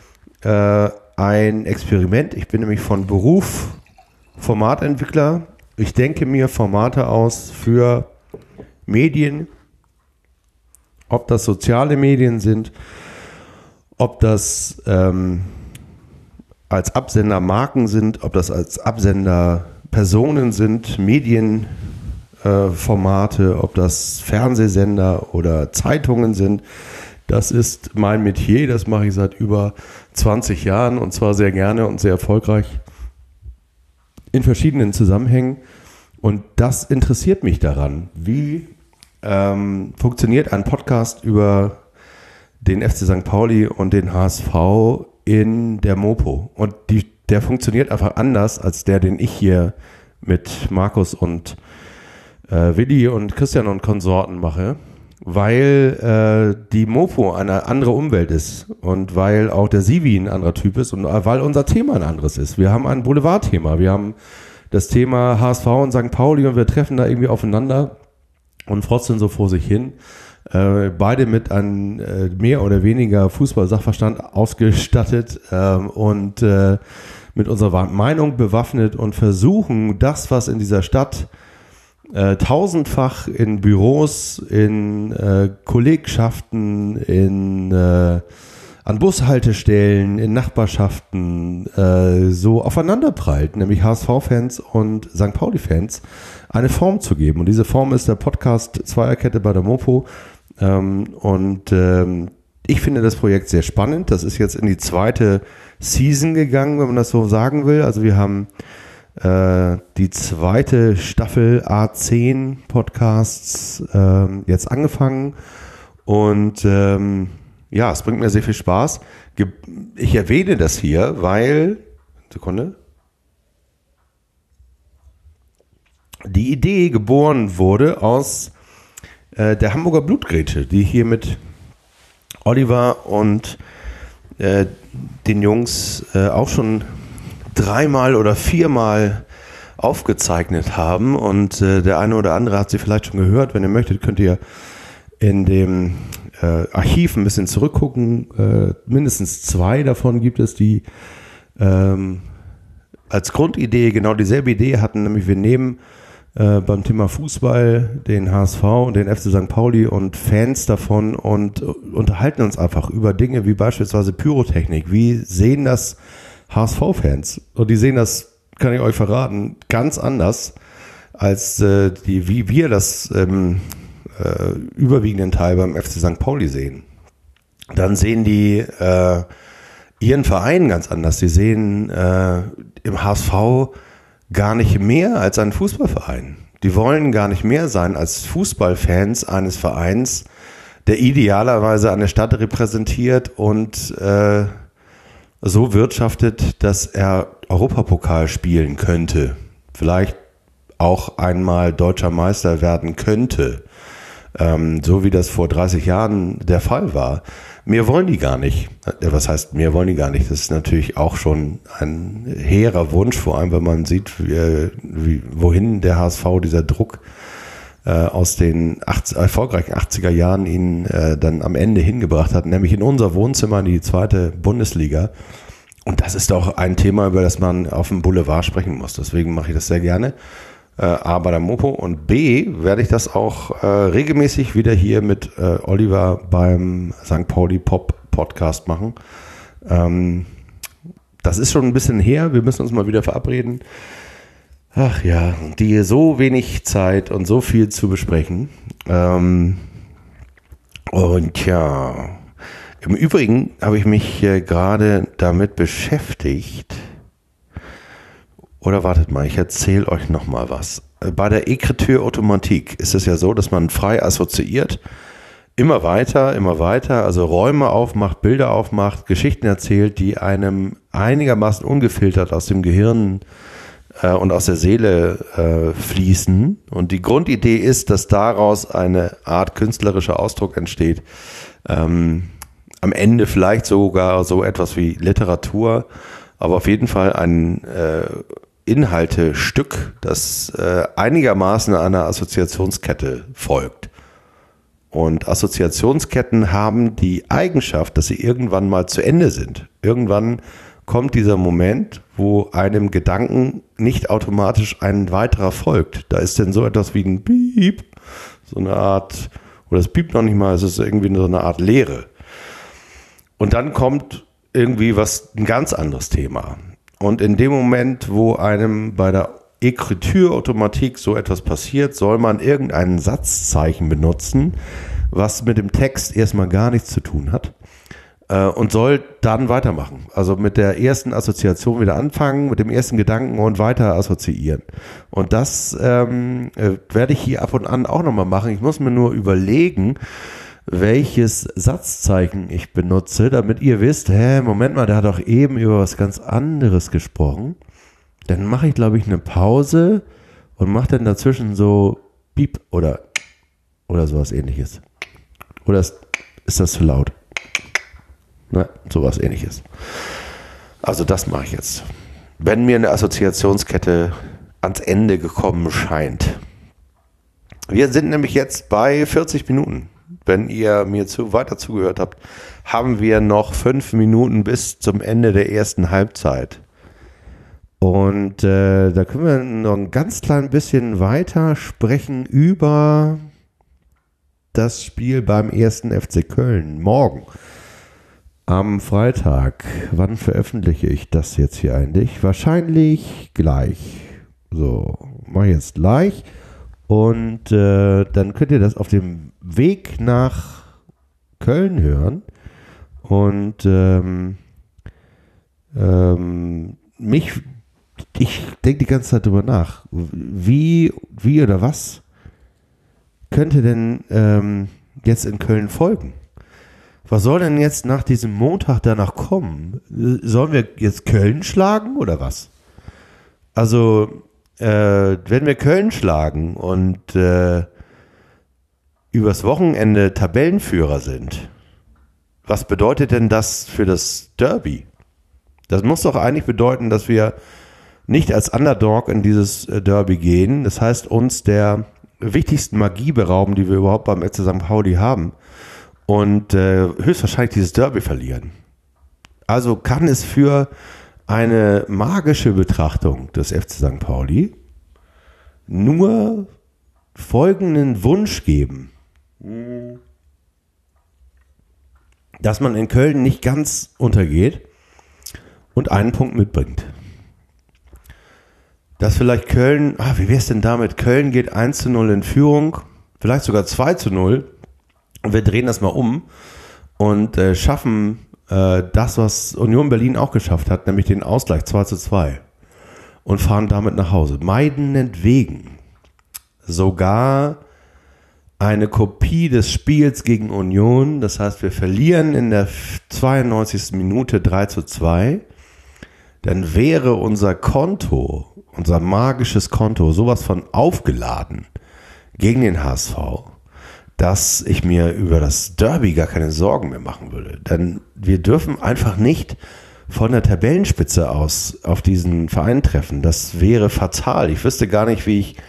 S2: ein Experiment. Ich bin nämlich von Beruf Formatentwickler. Ich denke mir Formate aus für Medien, ob das soziale Medien sind, ob das als Absender Marken sind, ob das als Absender Personen sind, Medienformate, ob das Fernsehsender oder Zeitungen sind. Das ist mein Metier, das mache ich seit über 20 Jahren und zwar sehr gerne und sehr erfolgreich in verschiedenen Zusammenhängen. Und das interessiert mich daran. Wie funktioniert ein Podcast über den FC St. Pauli und den HSV in der Mopo? Und der funktioniert einfach anders als der, den ich hier mit Markus und Willi und Christian und Konsorten mache, weil die Mopo eine andere Umwelt ist und weil auch der Sivi ein anderer Typ ist und weil unser Thema ein anderes ist. Wir haben ein Boulevardthema, wir haben das Thema HSV und St. Pauli und wir treffen da irgendwie aufeinander und frotzeln so vor sich hin. Beide mit einem mehr oder weniger Fußball-Sachverstand ausgestattet und mit unserer Meinung bewaffnet und versuchen, das, was in dieser Stadt tausendfach in Büros, in Kollegschaften, an Bushaltestellen, in Nachbarschaften so aufeinanderprallt, nämlich HSV-Fans und St. Pauli-Fans, eine Form zu geben. Und diese Form ist der Podcast Zweierkette bei der Mopo. Ich finde das Projekt sehr spannend. Das ist jetzt in die zweite Season gegangen, wenn man das so sagen will. Also wir haben die zweite Staffel A10 Podcasts jetzt angefangen und ja, es bringt mir sehr viel Spaß. Ich erwähne das hier, weil, Sekunde, die Idee geboren wurde aus der Hamburger Blutgrätsche, die hier mit Oliver und den Jungs auch schon 3-mal oder 4-mal aufgezeichnet haben und der eine oder andere hat sie vielleicht schon gehört. Wenn ihr möchtet, könnt ihr in dem Archiv ein bisschen zurückgucken. Mindestens 2 davon gibt es, die als Grundidee genau dieselbe Idee hatten, nämlich wir nehmen beim Thema Fußball den HSV und den FC St. Pauli und Fans davon und unterhalten uns einfach über Dinge wie beispielsweise Pyrotechnik. Wie sehen das HSV-Fans? Und die sehen das, kann ich euch verraten, ganz anders als wie wir das überwiegenden Teil beim FC St. Pauli sehen. Dann sehen die ihren Verein ganz anders. Sie sehen im HSV gar nicht mehr als ein Fußballverein. Die wollen gar nicht mehr sein als Fußballfans eines Vereins, der idealerweise eine Stadt repräsentiert und so wirtschaftet, dass er Europapokal spielen könnte. Vielleicht auch einmal deutscher Meister werden könnte. So wie das vor 30 Jahren der Fall war. Mehr wollen die gar nicht. Was heißt, mehr wollen die gar nicht? Das ist natürlich auch schon ein hehrer Wunsch, vor allem wenn man sieht, wohin der HSV dieser Druck aus den erfolgreichen 80er Jahren ihn dann am Ende hingebracht hat, nämlich in unser Wohnzimmer in die zweite Bundesliga. Und das ist doch ein Thema, über das man auf dem Boulevard sprechen muss. Deswegen mache ich das sehr gerne. A bei der Mopo und B werde ich das auch regelmäßig wieder hier mit Oliver beim St. Pauli Pop Podcast machen. Das ist schon ein bisschen her, wir müssen uns mal wieder verabreden. Ach ja, die so wenig Zeit und so viel zu besprechen. Und ja, im Übrigen habe ich mich gerade damit beschäftigt. Oder wartet mal, ich erzähle euch noch mal was. Bei der Écriture Automatique ist es ja so, dass man frei assoziiert, immer weiter, also Räume aufmacht, Bilder aufmacht, Geschichten erzählt, die einem einigermaßen ungefiltert aus dem Gehirn und aus der Seele fließen. Und die Grundidee ist, dass daraus eine Art künstlerischer Ausdruck entsteht. Am Ende vielleicht sogar so etwas wie Literatur, aber auf jeden Fall ein Inhaltestück, das einigermaßen einer Assoziationskette folgt. Und Assoziationsketten haben die Eigenschaft, dass sie irgendwann mal zu Ende sind. Irgendwann kommt dieser Moment, wo einem Gedanken nicht automatisch ein weiterer folgt. Da ist denn so etwas wie ein Piep, so eine Art, oder es piept noch nicht mal, es ist irgendwie so eine Art Leere. Und dann kommt irgendwie ein ganz anderes Thema. Und in dem Moment, wo einem bei der Écriture-Automatik so etwas passiert, soll man irgendein Satzzeichen benutzen, was mit dem Text erstmal gar nichts zu tun hat. Und soll dann weitermachen. Also mit der ersten Assoziation wieder anfangen, mit dem ersten Gedanken und weiter assoziieren. Und das werde ich hier ab und an auch nochmal machen. Ich muss mir nur überlegen, welches Satzzeichen ich benutze, damit ihr wisst, Moment mal, der hat doch eben über was ganz anderes gesprochen. Dann mache ich, glaube ich, eine Pause und mache dann dazwischen so Piep oder sowas ähnliches. Oder ist das zu laut? Na, sowas ähnliches. Also das mache ich jetzt. Wenn mir eine Assoziationskette ans Ende gekommen scheint. Wir sind nämlich jetzt bei 40 Minuten. Wenn ihr mir weiter zugehört habt, haben wir noch 5 Minuten bis zum Ende der ersten Halbzeit. Und da können wir noch ein ganz klein bisschen weiter sprechen über das Spiel beim 1. FC Köln morgen. Am Freitag. Wann veröffentliche ich das jetzt hier eigentlich? Wahrscheinlich gleich. So, mache ich jetzt gleich. Und dann könnt ihr das auf dem Weg nach Köln hören. Und ich denke die ganze Zeit drüber nach. Wie oder was könnte denn jetzt in Köln folgen? Was soll denn jetzt nach diesem Montag danach kommen? Sollen wir jetzt Köln schlagen oder was? Also, wenn wir Köln schlagen und übers Wochenende Tabellenführer sind, was bedeutet denn das für das Derby? Das muss doch eigentlich bedeuten, dass wir nicht als Underdog in dieses Derby gehen. Das heißt, uns der wichtigsten Magie berauben, die wir überhaupt beim FC St. Pauli haben. Und höchstwahrscheinlich dieses Derby verlieren. Also kann es für eine magische Betrachtung des FC St. Pauli nur folgenden Wunsch geben, dass man in Köln nicht ganz untergeht und einen Punkt mitbringt. Dass vielleicht Köln, wie wäre es denn damit? Köln geht 1:0 in Führung, vielleicht sogar 2:0. Und wir drehen das mal um und schaffen das, was Union Berlin auch geschafft hat, nämlich den Ausgleich 2:2 und fahren damit nach Hause. Meinetwegen sogar eine Kopie des Spiels gegen Union. Das heißt, wir verlieren in der 92. Minute 3:2. Dann wäre unser Konto, unser magisches Konto, sowas von aufgeladen gegen den HSV, dass ich mir über das Derby gar keine Sorgen mehr machen würde. Denn wir dürfen einfach nicht von der Tabellenspitze aus auf diesen Verein treffen. Das wäre fatal. Ich wüsste gar nicht, wie ich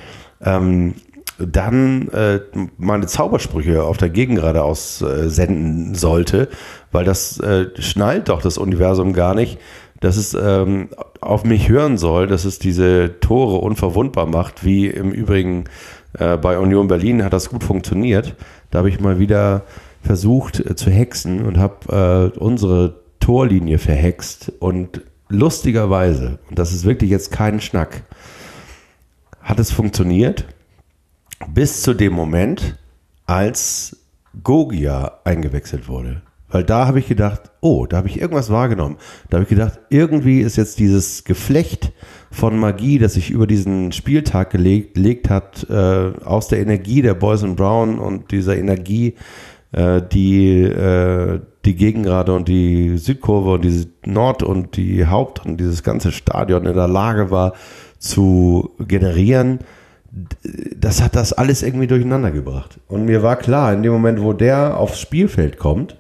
S2: dann meine Zaubersprüche auf der Gegengrade aussenden sollte, weil das schnallt doch das Universum gar nicht, dass es auf mich hören soll, dass es diese Tore unverwundbar macht, wie im Übrigen bei Union Berlin hat das gut funktioniert. Da habe ich mal wieder versucht zu hexen und habe unsere Torlinie verhext. Und lustigerweise, und das ist wirklich jetzt kein Schnack, hat es funktioniert bis zu dem Moment, als Gogia eingewechselt wurde. Weil da habe ich gedacht, da habe ich irgendwas wahrgenommen. Da habe ich gedacht, irgendwie ist jetzt dieses Geflecht von Magie, das sich über diesen Spieltag gelegt hat, aus der Energie der Boys and Brown und dieser Energie, die Gegengrade und die Südkurve und die Nord- und die Haupt- und dieses ganze Stadion in der Lage war zu generieren, das hat das alles irgendwie durcheinander gebracht. Und mir war klar, in dem Moment, wo der aufs Spielfeld kommt,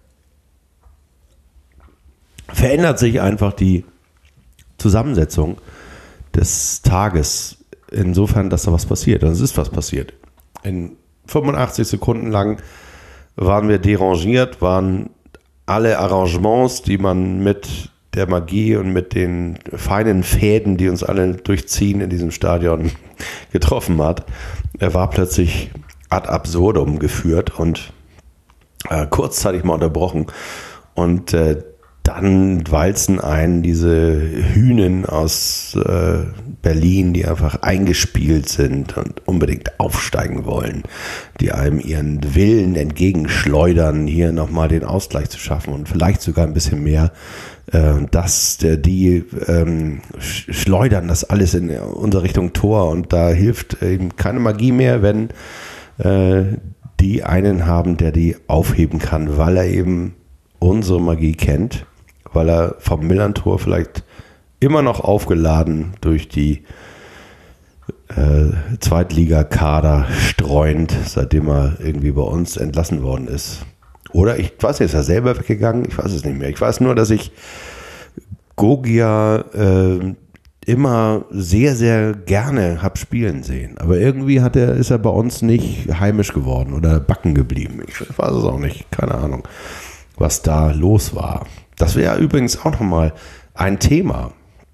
S2: verändert sich einfach die Zusammensetzung des Tages insofern, dass da was passiert. Und es ist was passiert. In 85 Sekunden lang waren wir derangiert, waren alle Arrangements, die man mit der Magie und mit den feinen Fäden, die uns alle durchziehen in diesem Stadion getroffen hat, war plötzlich ad absurdum geführt und kurzzeitig mal unterbrochen. Und dann walzen einen diese Hünen aus Berlin, die einfach eingespielt sind und unbedingt aufsteigen wollen, die einem ihren Willen entgegenschleudern, hier nochmal den Ausgleich zu schaffen und vielleicht sogar ein bisschen mehr. Die schleudern das alles in unsere Richtung Tor und da hilft eben keine Magie mehr, wenn die einen haben, der die aufheben kann, weil er eben unsere Magie kennt, weil er vom Millern-Tor vielleicht immer noch aufgeladen durch die Zweitligakader streuend, seitdem er irgendwie bei uns entlassen worden ist. Oder ich weiß nicht, ist er selber weggegangen? Ich weiß es nicht mehr. Ich weiß nur, dass ich Gogia immer sehr, sehr gerne habe spielen sehen. Aber irgendwie ist er bei uns nicht heimisch geworden oder backen geblieben. Ich weiß es auch nicht. Keine Ahnung, was da los war. Das wäre übrigens auch nochmal ein Thema.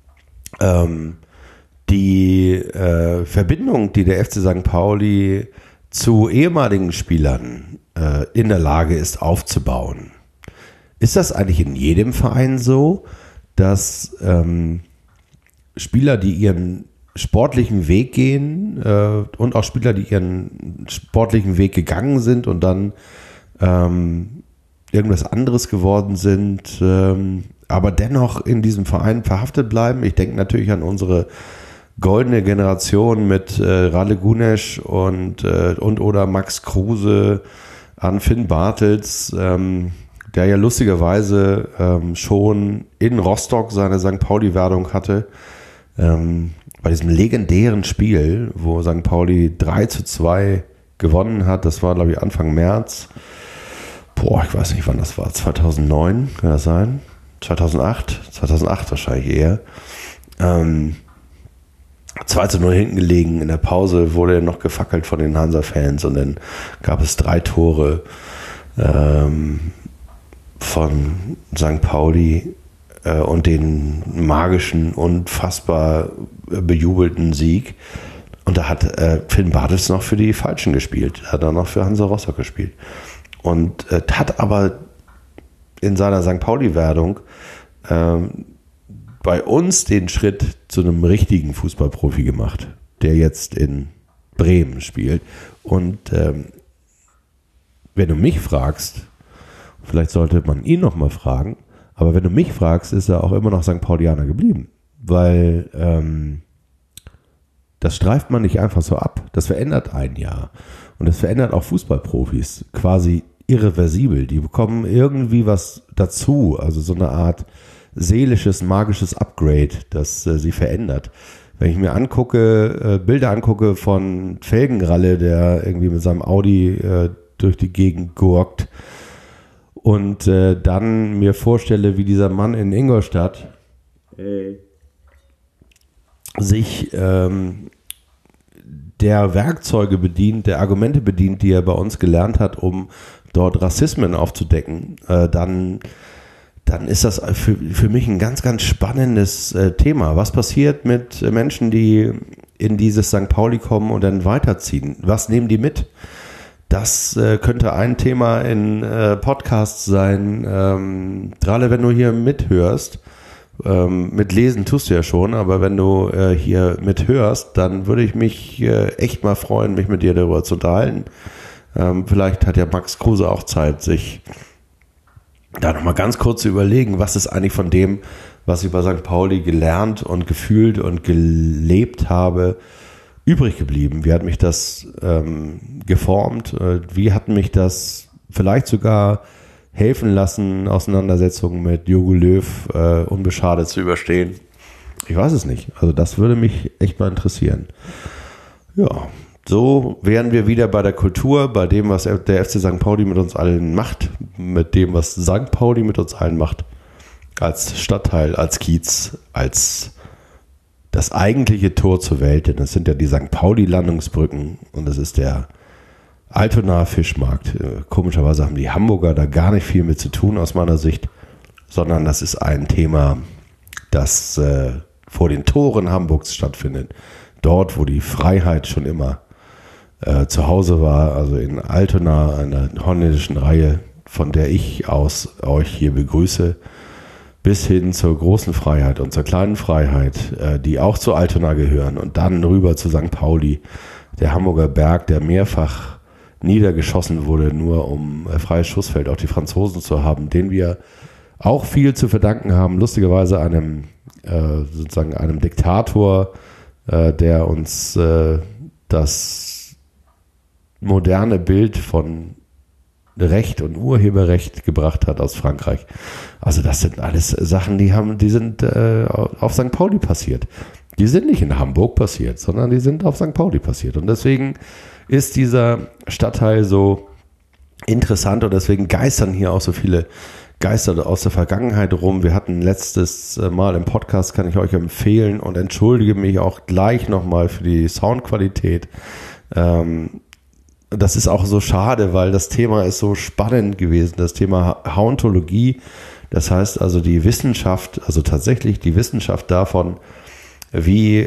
S2: Die Verbindung, die der FC St. Pauli zu ehemaligen Spielern in der Lage ist aufzubauen. Ist das eigentlich in jedem Verein so, dass Spieler, die ihren sportlichen Weg gehen und auch Spieler, die ihren sportlichen Weg gegangen sind und dann irgendwas anderes geworden sind, aber dennoch in diesem Verein verhaftet bleiben? Ich denke natürlich an unsere goldene Generation mit Ralle Gunesch und oder Max Kruse, an Finn Bartels, der ja lustigerweise schon in Rostock seine St. Pauli-Werdung hatte. Bei diesem legendären Spiel, wo St. Pauli 3-2 gewonnen hat, das war, glaube ich, Anfang März. Ich weiß nicht, wann das war. 2009, kann das sein? 2008 wahrscheinlich eher. 2-0 hinten gelegen, in der Pause wurde er noch gefackelt von den Hansa-Fans und dann gab es 3 Tore von St. Pauli und den magischen, unfassbar bejubelten Sieg. Und da hat Finn Bartels noch für die Falschen gespielt, hat er noch für Hansa Rostock gespielt und hat aber in seiner St. Pauli-Werdung bei uns den Schritt zu einem richtigen Fußballprofi gemacht, der jetzt in Bremen spielt. Und wenn du mich fragst, vielleicht sollte man ihn noch mal fragen, aber wenn du mich fragst, ist er auch immer noch St. Paulianer geblieben, weil das streift man nicht einfach so ab. Das verändert ein Jahr und das verändert auch Fußballprofis quasi irreversibel. Die bekommen irgendwie was dazu, also so eine Art seelisches, magisches Upgrade, das sie verändert. Wenn ich mir Bilder angucke von Felgenralle, der irgendwie mit seinem Audi durch die Gegend gurkt und dann mir vorstelle, wie dieser Mann in Ingolstadt sich der Werkzeuge bedient, der Argumente bedient, die er bei uns gelernt hat, um dort Rassismen aufzudecken, dann ist das für mich ein ganz, ganz spannendes Thema. Was passiert mit Menschen, die in dieses St. Pauli kommen und dann weiterziehen? Was nehmen die mit? Das könnte ein Thema in Podcasts sein. Gerade wenn du hier mithörst, mit Lesen tust du ja schon, aber wenn du hier mithörst, dann würde ich mich echt mal freuen, mich mit dir darüber zu unterhalten. Vielleicht hat ja Max Kruse auch Zeit, sich da nochmal ganz kurz zu überlegen, was ist eigentlich von dem, was ich bei St. Pauli gelernt und gefühlt und gelebt habe, übrig geblieben? Wie hat mich das geformt? Wie hat mich das vielleicht sogar helfen lassen, Auseinandersetzungen mit Jogi Löw unbeschadet zu überstehen? Ich weiß es nicht. Also das würde mich echt mal interessieren. Ja, so wären wir wieder bei der Kultur, bei dem, was der FC St. Pauli mit uns allen macht, mit dem, was St. Pauli mit uns allen macht, als Stadtteil, als Kiez, als das eigentliche Tor zur Welt, denn das sind ja die St. Pauli-Landungsbrücken und das ist der Altonaer Fischmarkt. Komischerweise haben die Hamburger da gar nicht viel mit zu tun aus meiner Sicht, sondern das ist ein Thema, das vor den Toren Hamburgs stattfindet. Dort, wo die Freiheit schon immer zu Hause war, also in Altona, einer holländischen Reihe von der ich aus euch hier begrüße, bis hin zur großen Freiheit und zur kleinen Freiheit, die auch zu Altona gehören und dann rüber zu St. Pauli, der Hamburger Berg, der mehrfach niedergeschossen wurde, nur um freies Schussfeld auf die Franzosen zu haben, denen wir auch viel zu verdanken haben, lustigerweise einem Diktator, der uns das moderne Bild von Recht und Urheberrecht gebracht hat aus Frankreich. Also das sind alles Sachen, die sind auf St. Pauli passiert. Die sind nicht in Hamburg passiert, sondern die sind auf St. Pauli passiert. Und deswegen ist dieser Stadtteil so interessant und deswegen geistern hier auch so viele Geister aus der Vergangenheit rum. Wir hatten letztes Mal im Podcast, kann ich euch empfehlen und entschuldige mich auch gleich nochmal für die Soundqualität. Das ist auch so schade, weil das Thema ist so spannend gewesen, das Thema Hauntologie. Das heißt also die Wissenschaft, also tatsächlich die Wissenschaft davon, wie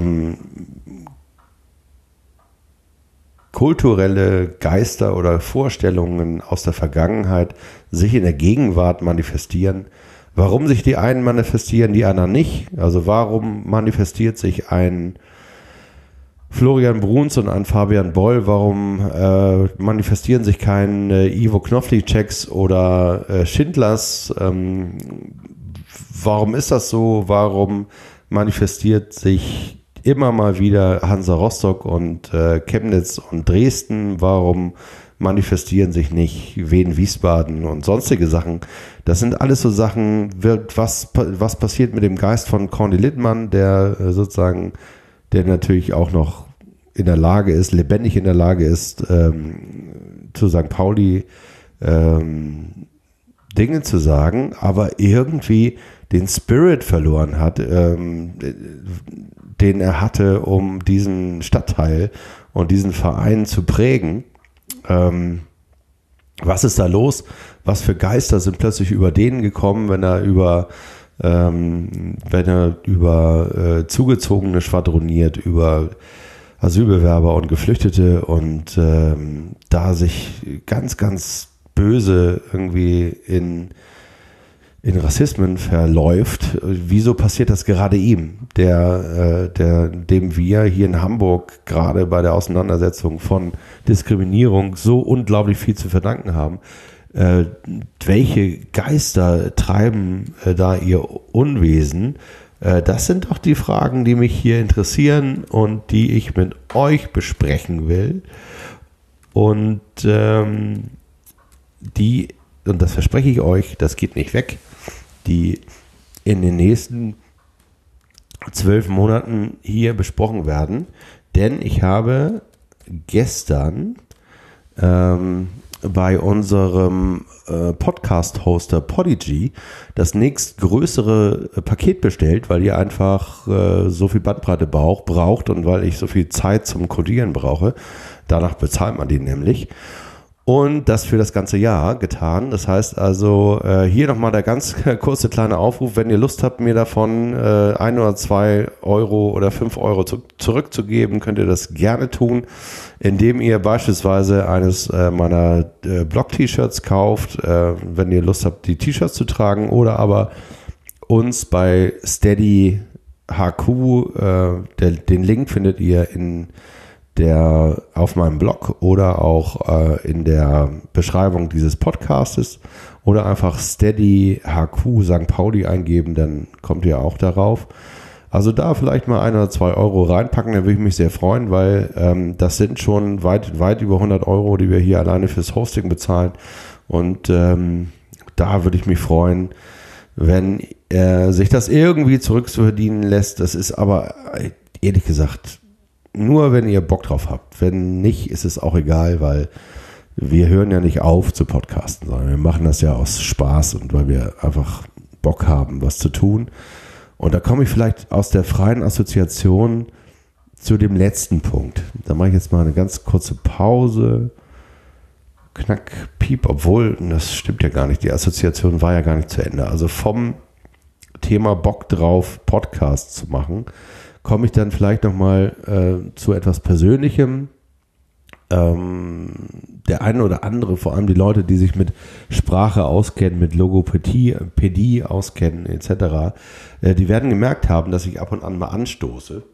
S2: kulturelle Geister oder Vorstellungen aus der Vergangenheit sich in der Gegenwart manifestieren. Warum sich die einen manifestieren, die anderen nicht? Also warum manifestiert sich ein Florian Bruns und ein Fabian Boll? Warum manifestieren sich keine Ivo Knofliceks oder Schindlers? Warum ist das so? Warum manifestiert sich immer mal wieder Hansa Rostock und Chemnitz und Dresden? Warum manifestieren sich nicht Wien, Wiesbaden und sonstige Sachen? Das sind alles so Sachen, was passiert mit dem Geist von Corny Littmann, der der natürlich auch noch in der Lage ist, lebendig in der Lage ist, zu St. Pauli Dinge zu sagen, aber irgendwie den Spirit verloren hat, den er hatte, um diesen Stadtteil und diesen Verein zu prägen. Was ist da los? Was für Geister sind plötzlich über den gekommen, wenn er über Zugezogene schwadroniert, über Asylbewerber und Geflüchtete und da sich ganz, ganz böse irgendwie in Rassismen verläuft. Wieso passiert das gerade ihm, dem wir hier in Hamburg gerade bei der Auseinandersetzung von Diskriminierung so unglaublich viel zu verdanken haben? Welche Geister treiben da ihr Unwesen? Das sind doch die Fragen, die mich hier interessieren und die ich mit euch besprechen will. Und und das verspreche ich euch, das geht nicht weg, die in den nächsten 12 Monaten hier besprochen werden. Denn ich habe gestern bei unserem Podcast-Hoster Podigy das nächstgrößere Paket bestellt, weil ihr einfach so viel Bandbreite braucht und weil ich so viel Zeit zum Codieren brauche. Danach bezahlt man die nämlich. Und das für das ganze Jahr getan. Das heißt also, hier nochmal der ganz kurze kleine Aufruf, wenn ihr Lust habt, mir davon 1 oder 2 Euro oder 5 Euro zurückzugeben, könnt ihr das gerne tun, indem ihr beispielsweise eines meiner Blog-T-Shirts kauft, wenn ihr Lust habt, die T-Shirts zu tragen, oder aber uns bei Steady HQ, den Link findet ihr auf meinem Blog oder auch in der Beschreibung dieses Podcastes, oder einfach Steady HQ St. Pauli eingeben, dann kommt ihr auch darauf. Also da vielleicht mal 1 oder 2 Euro reinpacken, dann würde ich mich sehr freuen, weil das sind schon weit über 100 Euro, die wir hier alleine fürs Hosting bezahlen. Und da würde ich mich freuen, wenn sich das irgendwie zurückzuverdienen lässt. Das ist aber ehrlich gesagt nur, wenn ihr Bock drauf habt. Wenn nicht, ist es auch egal, weil wir hören ja nicht auf zu podcasten, sondern wir machen das ja aus Spaß und weil wir einfach Bock haben, was zu tun. Und da komme ich vielleicht aus der freien Assoziation zu dem letzten Punkt. Da mache ich jetzt mal eine ganz kurze Pause. Knack, piep, obwohl, das stimmt ja gar nicht, die Assoziation war ja gar nicht zu Ende. Also vom Thema Bock drauf, Podcast zu machen, komme ich dann vielleicht nochmal zu etwas Persönlichem, der eine oder andere, vor allem die Leute, die sich mit Sprache auskennen, mit Logopädie auskennen etc., die werden gemerkt haben, dass ich ab und an mal anstoße.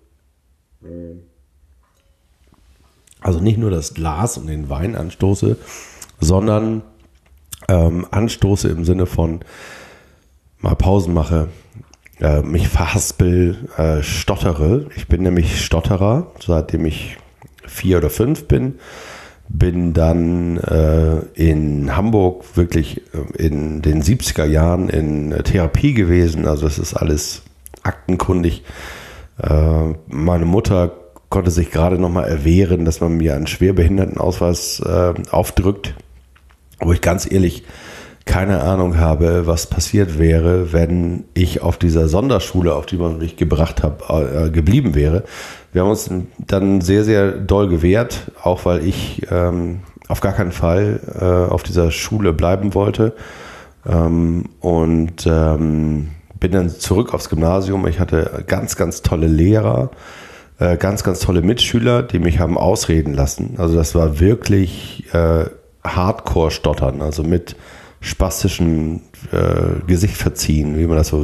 S2: Also nicht nur das Glas und den Wein anstoße, sondern anstoße im Sinne von mal Pausen mache, mich verhaspel, stottere. Ich bin nämlich Stotterer, seitdem ich 4 oder 5 bin dann in Hamburg wirklich in den 70er Jahren in Therapie gewesen, also es ist alles aktenkundig. Meine Mutter konnte sich gerade noch mal erwehren, dass man mir einen Schwerbehindertenausweis aufdrückt, wo ich ganz ehrlich keine Ahnung habe, was passiert wäre, wenn ich auf dieser Sonderschule, auf die man mich gebracht hat, geblieben wäre. Wir haben uns dann sehr, sehr doll gewehrt, auch weil ich auf gar keinen Fall auf dieser Schule bleiben wollte. Und bin dann zurück aufs Gymnasium. Ich hatte ganz, ganz tolle Lehrer, ganz, ganz tolle Mitschüler, die mich haben ausreden lassen. Also das war wirklich Hardcore-Stottern, also mit spastischen Gesicht verziehen, wie man das so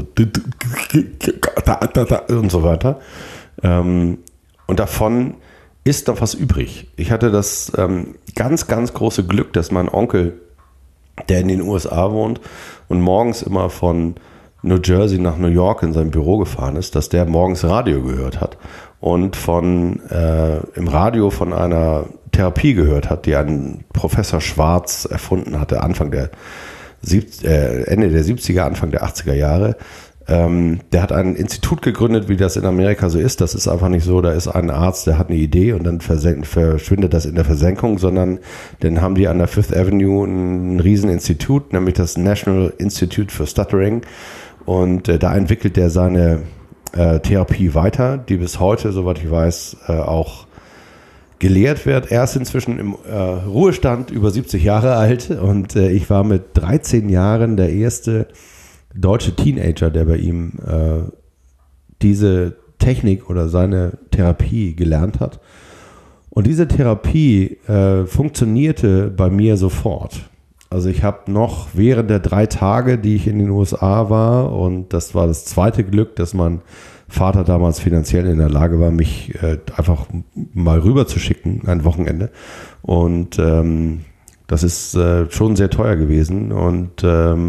S2: und so weiter. Und davon ist noch was übrig. Ich hatte das ganz, ganz große Glück, dass mein Onkel, der in den USA wohnt und morgens immer von New Jersey nach New York in sein Büro gefahren ist, dass der morgens Radio gehört hat und im Radio von einer Therapie gehört hat, die ein Professor Schwarz erfunden hatte, Ende der 70er, Anfang der 80er Jahre. Der hat ein Institut gegründet, wie das in Amerika so ist. Das ist einfach nicht so, da ist ein Arzt, der hat eine Idee und dann verschwindet das in der Versenkung, sondern dann haben die an der Fifth Avenue ein Rieseninstitut, nämlich das National Institute for Stuttering. Und da entwickelt der seine Therapie weiter, die bis heute, soweit ich weiß, auch gelehrt wird. Er ist inzwischen im Ruhestand, über 70 Jahre alt und ich war mit 13 Jahren der erste deutsche Teenager, der bei ihm diese Technik oder seine Therapie gelernt hat. Und diese Therapie funktionierte bei mir sofort. Also ich habe noch während der 3 Tage, die ich in den USA war, und das war das zweite Glück, dass mein Vater damals finanziell in der Lage war, mich einfach mal rüber zu schicken, ein Wochenende. Und das ist schon sehr teuer gewesen. Und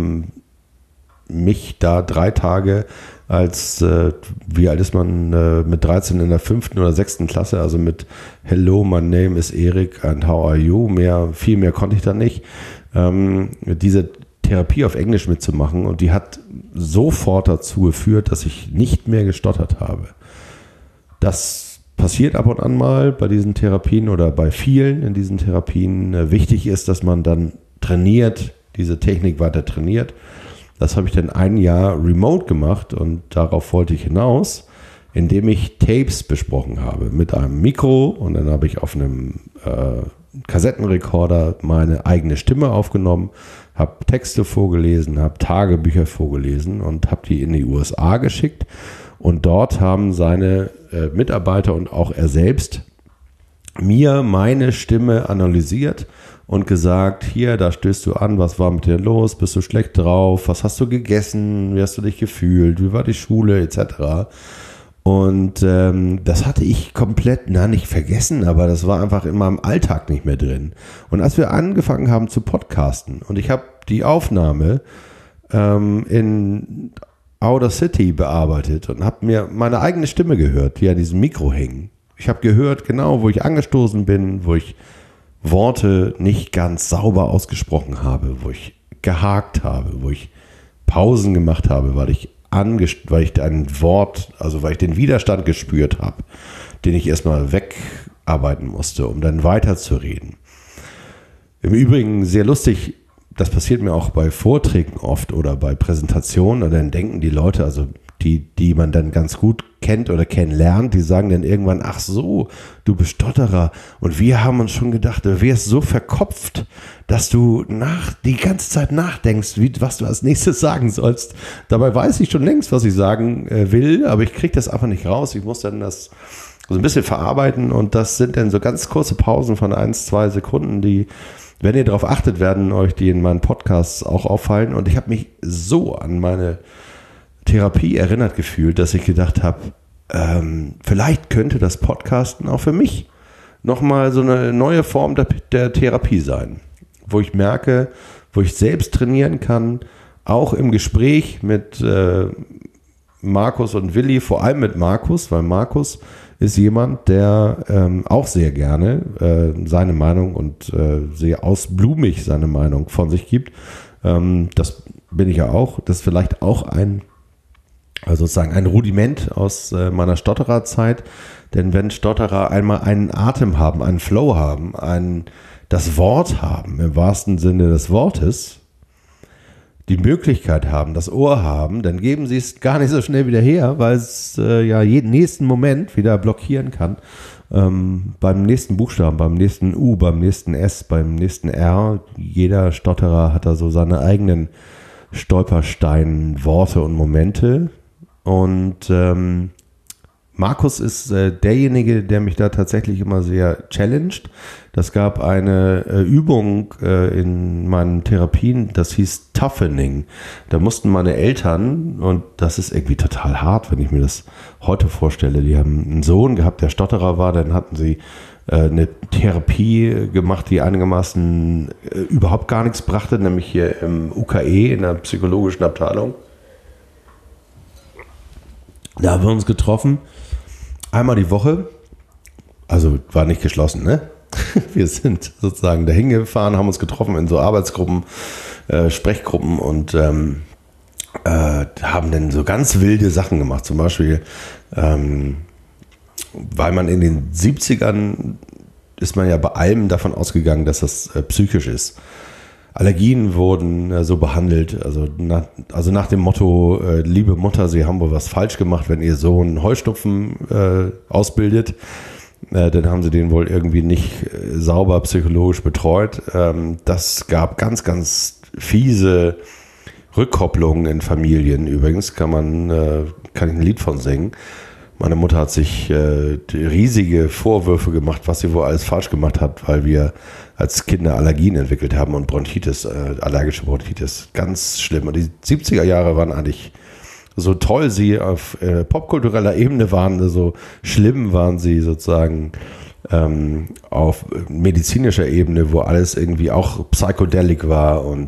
S2: mich da 3 Tage als, wie alt ist man, mit 13 in der 5. oder 6. Klasse, also mit Hello, my name is Erik and how are you? Viel mehr konnte ich da nicht. Diese Therapie auf Englisch mitzumachen und die hat sofort dazu geführt, dass ich nicht mehr gestottert habe. Das passiert ab und an mal bei diesen Therapien oder bei vielen in diesen Therapien. Wichtig ist, dass man dann trainiert, diese Technik weiter trainiert. Das habe ich dann 1 Jahr remote gemacht und darauf wollte ich hinaus, indem ich Tapes besprochen habe mit einem Mikro und dann habe ich auf einem Kassettenrekorder meine eigene Stimme aufgenommen, habe Texte vorgelesen, habe Tagebücher vorgelesen und habe die in die USA geschickt und dort haben seine Mitarbeiter und auch er selbst mir meine Stimme analysiert und gesagt, hier, da stößt du an, was war mit dir los, bist du schlecht drauf, was hast du gegessen, wie hast du dich gefühlt, wie war die Schule, etc. Und das hatte ich komplett, nicht vergessen, aber das war einfach in meinem Alltag nicht mehr drin. Und als wir angefangen haben zu podcasten und ich habe die Aufnahme in Outer City bearbeitet und habe mir meine eigene Stimme gehört, die an diesem Mikro hing. Ich habe gehört, genau, wo ich angestoßen bin, wo ich Worte nicht ganz sauber ausgesprochen habe, wo ich gehakt habe, wo ich Pausen gemacht habe, weil ich ein Wort, also weil ich den Widerstand gespürt habe, den ich erstmal wegarbeiten musste, um dann weiterzureden. Im Übrigen sehr lustig, das passiert mir auch bei Vorträgen oft oder bei Präsentationen, und dann denken die Leute, also die man dann ganz gut kennt oder kennenlernt, die sagen dann irgendwann, ach so, du bist Stotterer. Und wir haben uns schon gedacht, du wärst so verkopft, dass du die ganze Zeit nachdenkst, was du als nächstes sagen sollst. Dabei weiß ich schon längst, was ich sagen will, aber ich kriege das einfach nicht raus. Ich muss dann das so ein bisschen verarbeiten und das sind dann so ganz kurze Pausen von 1-2 Sekunden, die, wenn ihr darauf achtet, werden euch die in meinen Podcasts auch auffallen und ich habe mich so an meine Therapie erinnert gefühlt, dass ich gedacht habe, vielleicht könnte das Podcasten auch für mich nochmal so eine neue Form der Therapie sein, wo ich merke, wo ich selbst trainieren kann, auch im Gespräch mit Markus und Willi, vor allem mit Markus, weil Markus ist jemand, der auch sehr gerne seine Meinung und sehr ausblumig seine Meinung von sich gibt. Das bin ich ja auch. Das ist vielleicht auch sozusagen ein Rudiment aus meiner Stottererzeit. Denn wenn Stotterer einmal einen Atem haben, einen Flow haben, das Wort haben, im wahrsten Sinne des Wortes, die Möglichkeit haben, das Ohr haben, dann geben sie es gar nicht so schnell wieder her, weil es jeden nächsten Moment wieder blockieren kann. Beim nächsten Buchstaben, beim nächsten U, beim nächsten S, beim nächsten R. Jeder Stotterer hat da so seine eigenen Stolperstein, Worte und Momente. Und Markus ist derjenige, der mich da tatsächlich immer sehr challenged. Das gab eine Übung in meinen Therapien, das hieß Toughening. Da mussten meine Eltern, und das ist irgendwie total hart, wenn ich mir das heute vorstelle, die haben einen Sohn gehabt, der Stotterer war, dann hatten sie eine Therapie gemacht, die einigermaßen überhaupt gar nichts brachte, nämlich hier im UKE, in der psychologischen Abteilung. Da haben wir uns getroffen, einmal die Woche, also war nicht geschlossen, ne? Wir sind sozusagen dahin gefahren, haben uns getroffen in so Arbeitsgruppen, Sprechgruppen und haben dann so ganz wilde Sachen gemacht. Zum Beispiel, weil man in den 70ern ist man ja bei allem davon ausgegangen, dass das psychisch ist. Allergien wurden so behandelt, also nach dem Motto, liebe Mutter, Sie haben wohl was falsch gemacht, wenn Ihr Sohn Heuschnupfen ausbildet, dann haben Sie den wohl irgendwie nicht sauber psychologisch betreut. Das gab ganz, ganz fiese Rückkopplungen in Familien. Übrigens kann ich ein Lied von singen. Meine Mutter hat sich riesige Vorwürfe gemacht, was sie wohl alles falsch gemacht hat, weil wir als Kinder Allergien entwickelt haben und Bronchitis, allergische Bronchitis. Ganz schlimm. Und die 70er Jahre waren eigentlich so toll sie auf popkultureller Ebene waren, so schlimm waren sie sozusagen auf medizinischer Ebene, wo alles irgendwie auch psychedelic war und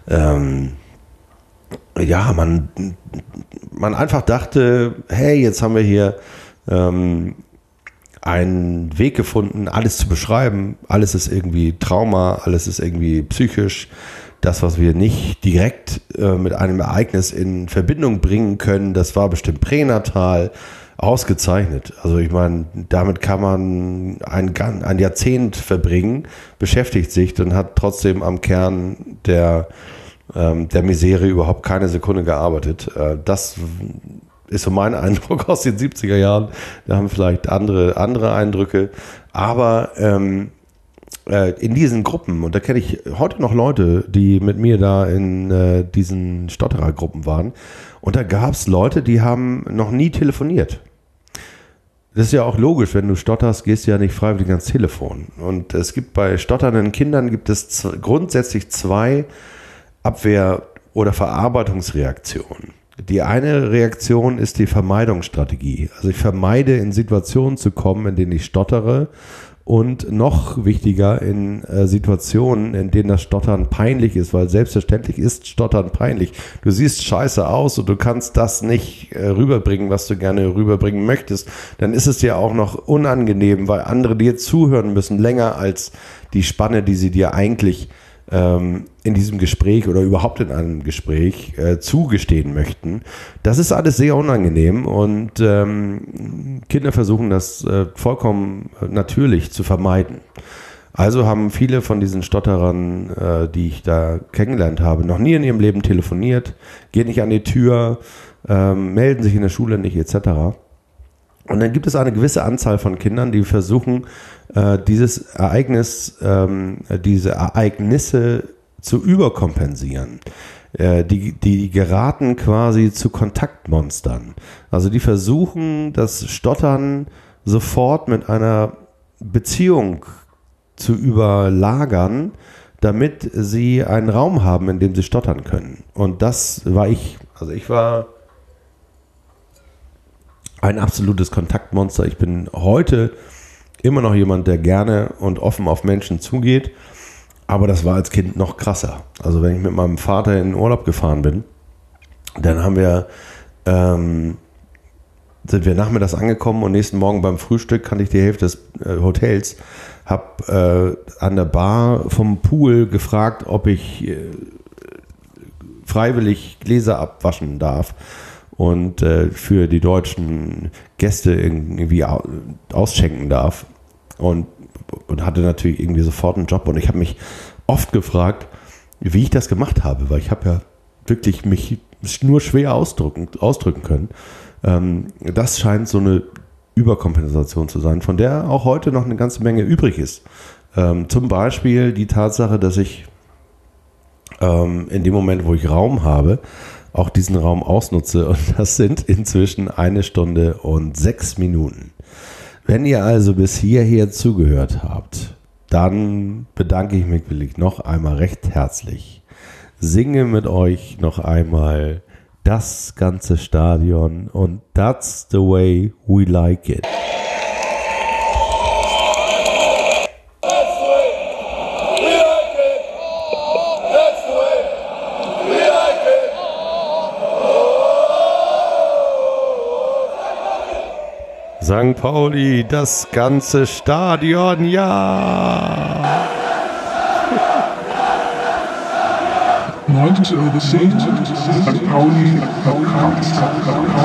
S2: man einfach dachte, hey, jetzt haben wir hier einen Weg gefunden, alles zu beschreiben. Alles ist irgendwie Trauma, alles ist irgendwie psychisch. Das, was wir nicht direkt mit einem Ereignis in Verbindung bringen können, das war bestimmt pränatal ausgezeichnet. Also ich meine, damit kann man ein Jahrzehnt verbringen, beschäftigt sich und hat trotzdem am Kern der Misere überhaupt keine Sekunde gearbeitet. Das ist so mein Eindruck aus den 70er Jahren. Da haben vielleicht andere Eindrücke. Aber in diesen Gruppen, und da kenne ich heute noch Leute, die mit mir da in diesen Stotterergruppen waren, und da gab es Leute, die haben noch nie telefoniert. Das ist ja auch logisch, wenn du stotterst, gehst du ja nicht freiwillig ans Telefon. Und es gibt bei stotternden Kindern grundsätzlich 2 Abwehr- oder Verarbeitungsreaktionen. Die eine Reaktion ist die Vermeidungsstrategie. Also ich vermeide, in Situationen zu kommen, in denen ich stottere, und noch wichtiger in Situationen, in denen das Stottern peinlich ist, weil selbstverständlich ist Stottern peinlich. Du siehst scheiße aus und du kannst das nicht rüberbringen, was du gerne rüberbringen möchtest. Dann ist es dir auch noch unangenehm, weil andere dir zuhören müssen, länger als die Spanne, die sie dir eigentlich in diesem Gespräch oder überhaupt in einem Gespräch zugestehen möchten. Das ist alles sehr unangenehm und Kinder versuchen das vollkommen natürlich zu vermeiden. Also haben viele von diesen Stotterern, die ich da kennengelernt habe, noch nie in ihrem Leben telefoniert, gehen nicht an die Tür, melden sich in der Schule nicht etc. Und dann gibt es eine gewisse Anzahl von Kindern, die versuchen, diese Ereignisse zu überkompensieren. Die geraten quasi zu Kontaktmonstern. Also die versuchen, das Stottern sofort mit einer Beziehung zu überlagern, damit sie einen Raum haben, in dem sie stottern können. Und das war ich. Also ich war ein absolutes Kontaktmonster. Ich bin heute immer noch jemand, der gerne und offen auf Menschen zugeht. Aber das war als Kind noch krasser. Also wenn ich mit meinem Vater in den Urlaub gefahren bin, dann sind wir nachmittags angekommen und nächsten Morgen beim Frühstück kannte ich die Hälfte des Hotels, habe an der Bar vom Pool gefragt, ob ich freiwillig Gläser abwaschen darf und für die deutschen Gäste irgendwie ausschenken darf und hatte natürlich irgendwie sofort einen Job und ich habe mich oft gefragt, wie ich das gemacht habe, weil ich habe ja wirklich mich nur schwer ausdrücken können. Das scheint so eine Überkompensation zu sein, von der auch heute noch eine ganze Menge übrig ist. Zum Beispiel die Tatsache, dass ich in dem Moment, wo ich Raum habe, auch diesen Raum ausnutze und das sind inzwischen 1 Stunde und 6 Minuten. Wenn ihr also bis hierher zugehört habt, dann bedanke ich mich wirklich noch einmal recht herzlich. Singe mit euch noch einmal das ganze Stadion und that's the way we like it. St. Pauli, das ganze Stadion, ja!
S1: 90 over the seat, St. Pauli Podcast.